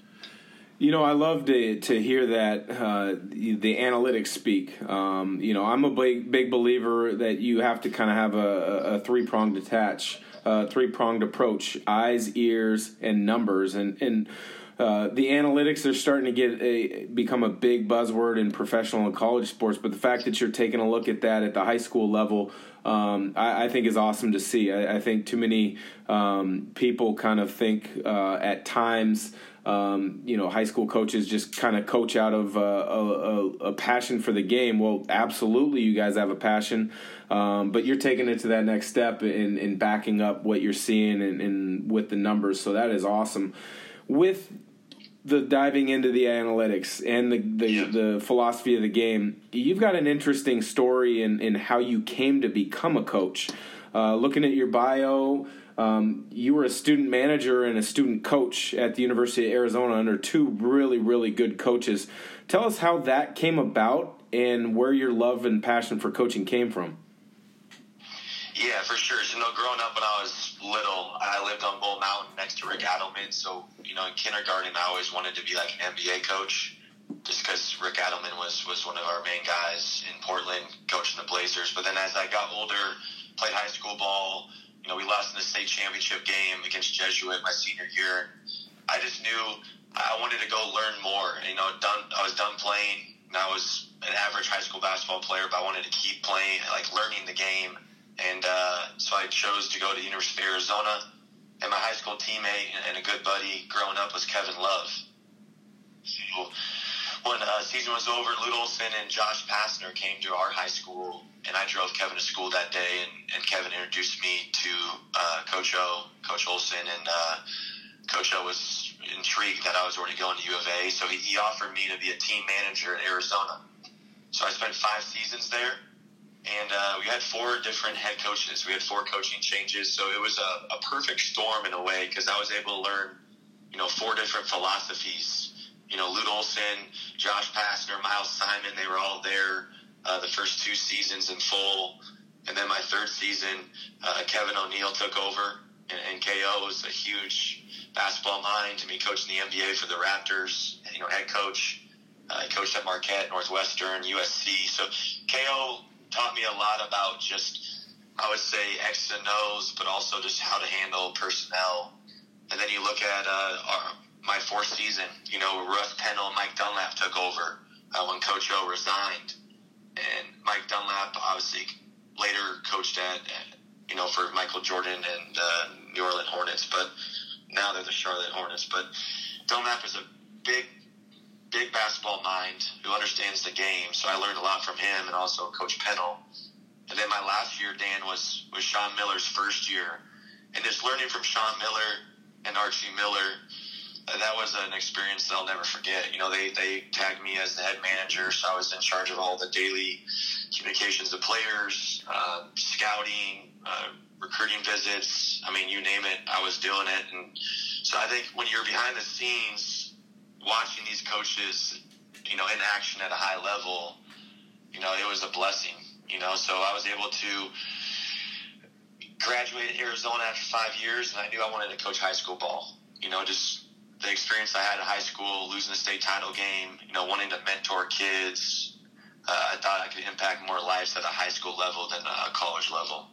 You know, I love to to hear that uh, the analytics speak. Um, you know, I'm a big big believer that you have to kind of have a, a three pronged attach, uh, three pronged approach: eyes, ears, and numbers. And and uh, the analytics are starting to get a become a big buzzword in professional and college sports. But the fact that you're taking a look at that at the high school level, um, I, I think is awesome to see. I, I think too many um, people kind of think uh, at times. Um, you know, high school coaches just kind of coach out of uh, a, a, a passion for the game. Well, absolutely, you guys have a passion, um, but you're taking it to that next step in, in backing up what you're seeing and, and with the numbers. So that is awesome. With the diving into the analytics and the the, Yeah. the philosophy of the game, you've got an interesting story in, in how you came to become a coach. Uh, looking at your bio, Um, you were a student manager and a student coach at the University of Arizona under two really, really good coaches. Tell us how that came about and where your love and passion for coaching came from. Yeah, for sure. So, you know, growing up when I was little, I lived on Bull Mountain next to Rick Adelman. So, you know, in kindergarten, I always wanted to be like an N B A coach, just because Rick Adelman was, was one of our main guys in Portland coaching the Blazers. But then as I got older, played high school ball, you know, we lost in the state championship game against Jesuit my senior year. I just knew I wanted to go learn more. You know, done, I was done playing, and I was an average high school basketball player, but I wanted to keep playing, like learning the game. And uh, so I chose to go to University of Arizona. And my high school teammate and a good buddy growing up was Kevin Love. So when the uh, season was over, Lute Olson and Josh Passner came to our high school, and I drove Kevin to school that day, and, and Kevin introduced me to uh, Coach O, Coach Olson, and uh, Coach O was intrigued that I was already going to U of A, so he, he offered me to be a team manager in Arizona. So I spent five seasons there, and uh, we had four different head coaches. We had four coaching changes, so it was a, a perfect storm in a way, because I was able to learn, you know, four different philosophies. You know, Lute Olson, Josh Passner, Miles Simon, they were all there uh, the first two seasons in full. And then my third season, uh, Kevin O'Neill took over, and, and K O was a huge basketball mind to me, coaching the N B A for the Raptors, you know, head coach. Uh, he coached at Marquette, Northwestern, U S C. So K O taught me a lot about just, I would say, X's and O's, but also just how to handle personnel. And then you look at uh, our my fourth season, you know, Russ Pennell and Mike Dunlap took over uh, when Coach O resigned. And Mike Dunlap obviously later coached at, you know, for Michael Jordan and uh, New Orleans Hornets, but now they're the Charlotte Hornets. But Dunlap is a big, big basketball mind who understands the game, so I learned a lot from him, and also Coach Pennell. And then my last year, Dan, was, was Sean Miller's first year. And just learning from Sean Miller and Archie Miller, Uh, that was an experience that I'll never forget. You know, they, they tagged me as the head manager, so I was in charge of all the daily communications of players, uh, scouting, uh, recruiting visits. I mean, you name it, I was doing it. And so I think when you're behind the scenes watching these coaches, you know, in action at a high level, you know, it was a blessing, you know. So I was able to graduate Arizona after five years, and I knew I wanted to coach high school ball. You know, just the experience I had in high school, losing the state title game, you know, wanting to mentor kids. Uh, I thought I could impact more lives at a high school level than a college level.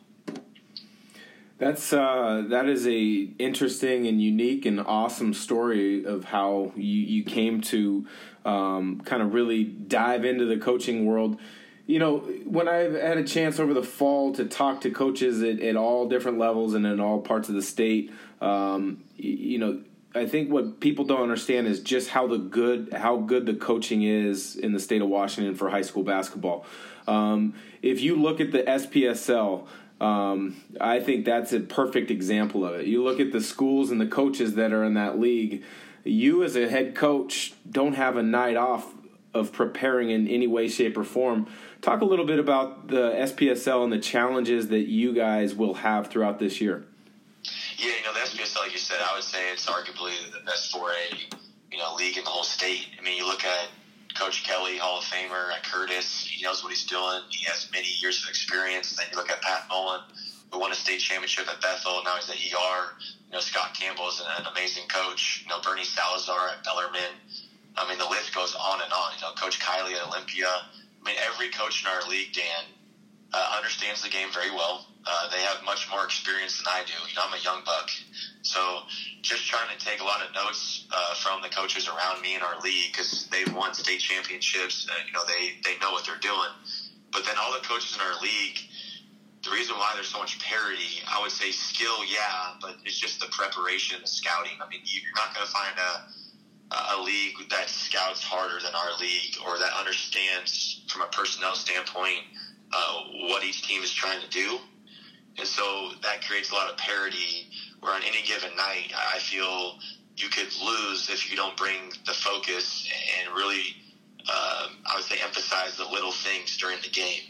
That's uh, that is a interesting and unique and awesome story of how you, you came to um, kind of really dive into the coaching world. You know, when I've had a chance over the fall to talk to coaches at, at all different levels and in all parts of the state, um, you know, I think what people don't understand is just how the good how good the coaching is in the state of Washington for high school basketball. Um, if you look at the S P S L, um, I think that's a perfect example of it. You look at the schools and the coaches that are in that league. You as a head coach don't have a night off of preparing in any way, shape, or form. Talk a little bit about the S P S L and the challenges that you guys will have throughout this year. Yeah, you know, the S P S L, like you said, I would say it's arguably the best four A, you know, league in the whole state. I mean, you look at Coach Kelly, Hall of Famer at Curtis, he knows what he's doing. He has many years of experience. Then you look at Pat Mullen, who won a state championship at Bethel, now he's at E R. You know, Scott Campbell is an amazing coach. You know, Bernie Salazar at Bellarmine. I mean, the list goes on and on. You know, Coach Kiley at Olympia. I mean, every coach in our league, Dan, uh, understands the game very well. Uh, they have much more experience than I do. You know, I'm a young buck. So just trying to take a lot of notes uh, from the coaches around me in our league, because they've won state championships. Uh, you know, they, they know what they're doing. But then all the coaches in our league, the reason why there's so much parity, I would say skill, yeah, but it's just the preparation, the scouting. I mean, you're not going to find a, a league that scouts harder than our league, or that understands from a personnel standpoint uh, what each team is trying to do. And so that creates a lot of parity, where on any given night, I feel you could lose if you don't bring the focus and really, uh, I would say, emphasize the little things during the game.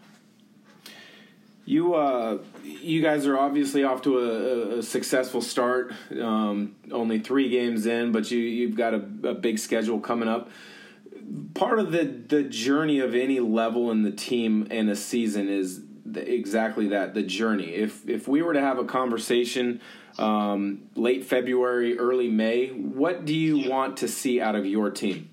You uh, you guys are obviously off to a, a successful start. Um, only three games in, but you, you've got a, a big schedule coming up. Part of the, the journey of any level in the team and a season is the, exactly that, the journey. If if we were to have a conversation um, late February, early May, what do you yeah. want to see out of your team?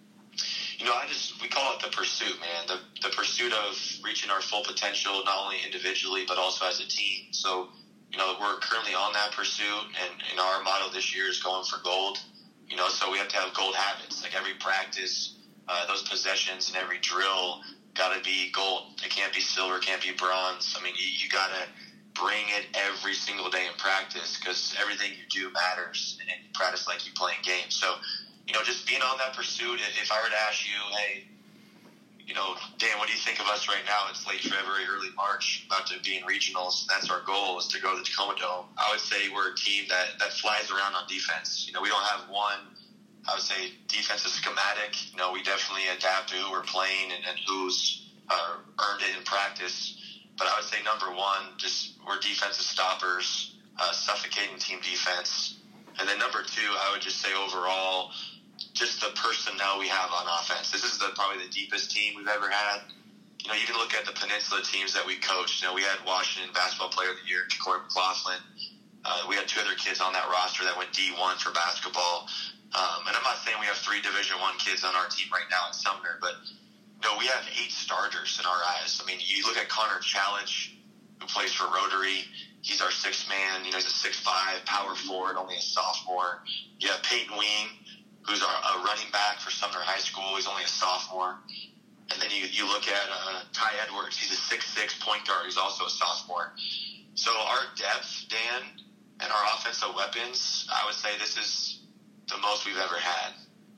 You know, I just, we call it the pursuit, man. The the pursuit of reaching our full potential, not only individually, but also as a team. So, you know, we're currently on that pursuit, and, and our motto this year is going for gold. You know, so we have to have gold habits. Like every practice, uh, those possessions and every drill got to be gold. It can't be silver, can't be bronze. I mean, you, you got to bring it every single day in practice, because everything you do matters, and you practice like you playing games. So, you know, just being on that pursuit. If I were to ask you, hey, you know, Dan, what do you think of us right now? It's late February, early March, about to be in regionals. That's our goal, is to go to the Tacoma Dome. I would say we're a team that, that flies around on defense. You know, we don't have one, I would say, defensive schematic. You know, we definitely adapt to who we're playing and, and who's uh, earned it in practice. But I would say number one, just we're defensive stoppers, uh, suffocating team defense. And then number two, I would just say overall, just the personnel we have on offense. This is the, probably the deepest team we've ever had. You know, you can look at the Peninsula teams that we coached. You know, we had Washington Basketball Player of the Year, Corey McLaughlin. Uh, we had two other kids on that roster that went D one for basketball. Um, and I'm not saying we have three Division One kids on our team right now at Sumner, but no, we have eight starters in our eyes. I mean, you look at Connor Challenge, who plays for Rotary. He's our sixth man. You know, he's a six five power forward, only a sophomore. You have Peyton Wing, who's our, a running back for Sumner High School. He's only a sophomore. And then you, you look at uh, Ty Edwards. He's a six six point guard. He's also a sophomore. So our depth, Dan, and our offensive weapons, I would say this is the most we've ever had.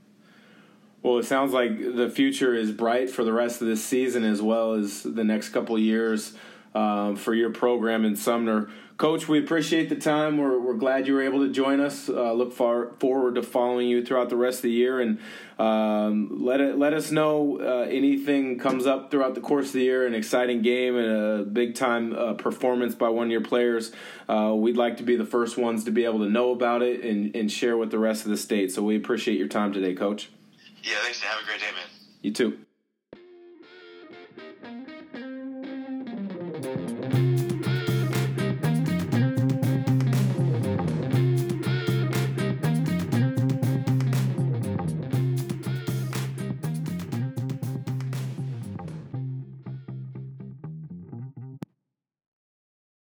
Well, it sounds like the future is bright for the rest of this season as well as the next couple of years um, for your program in Sumner. Coach, we appreciate the time. We're we're glad you were able to join us. Uh, look far, forward to following you throughout the rest of the year, and um, let it let us know uh, anything comes up throughout the course of the year, an exciting game and a big time uh, performance by one of your players. Uh, we'd like to be the first ones to be able to know about it and, and share with the rest of the state. So we appreciate your time today, Coach. Yeah, thanks. Have a great day, man. You too.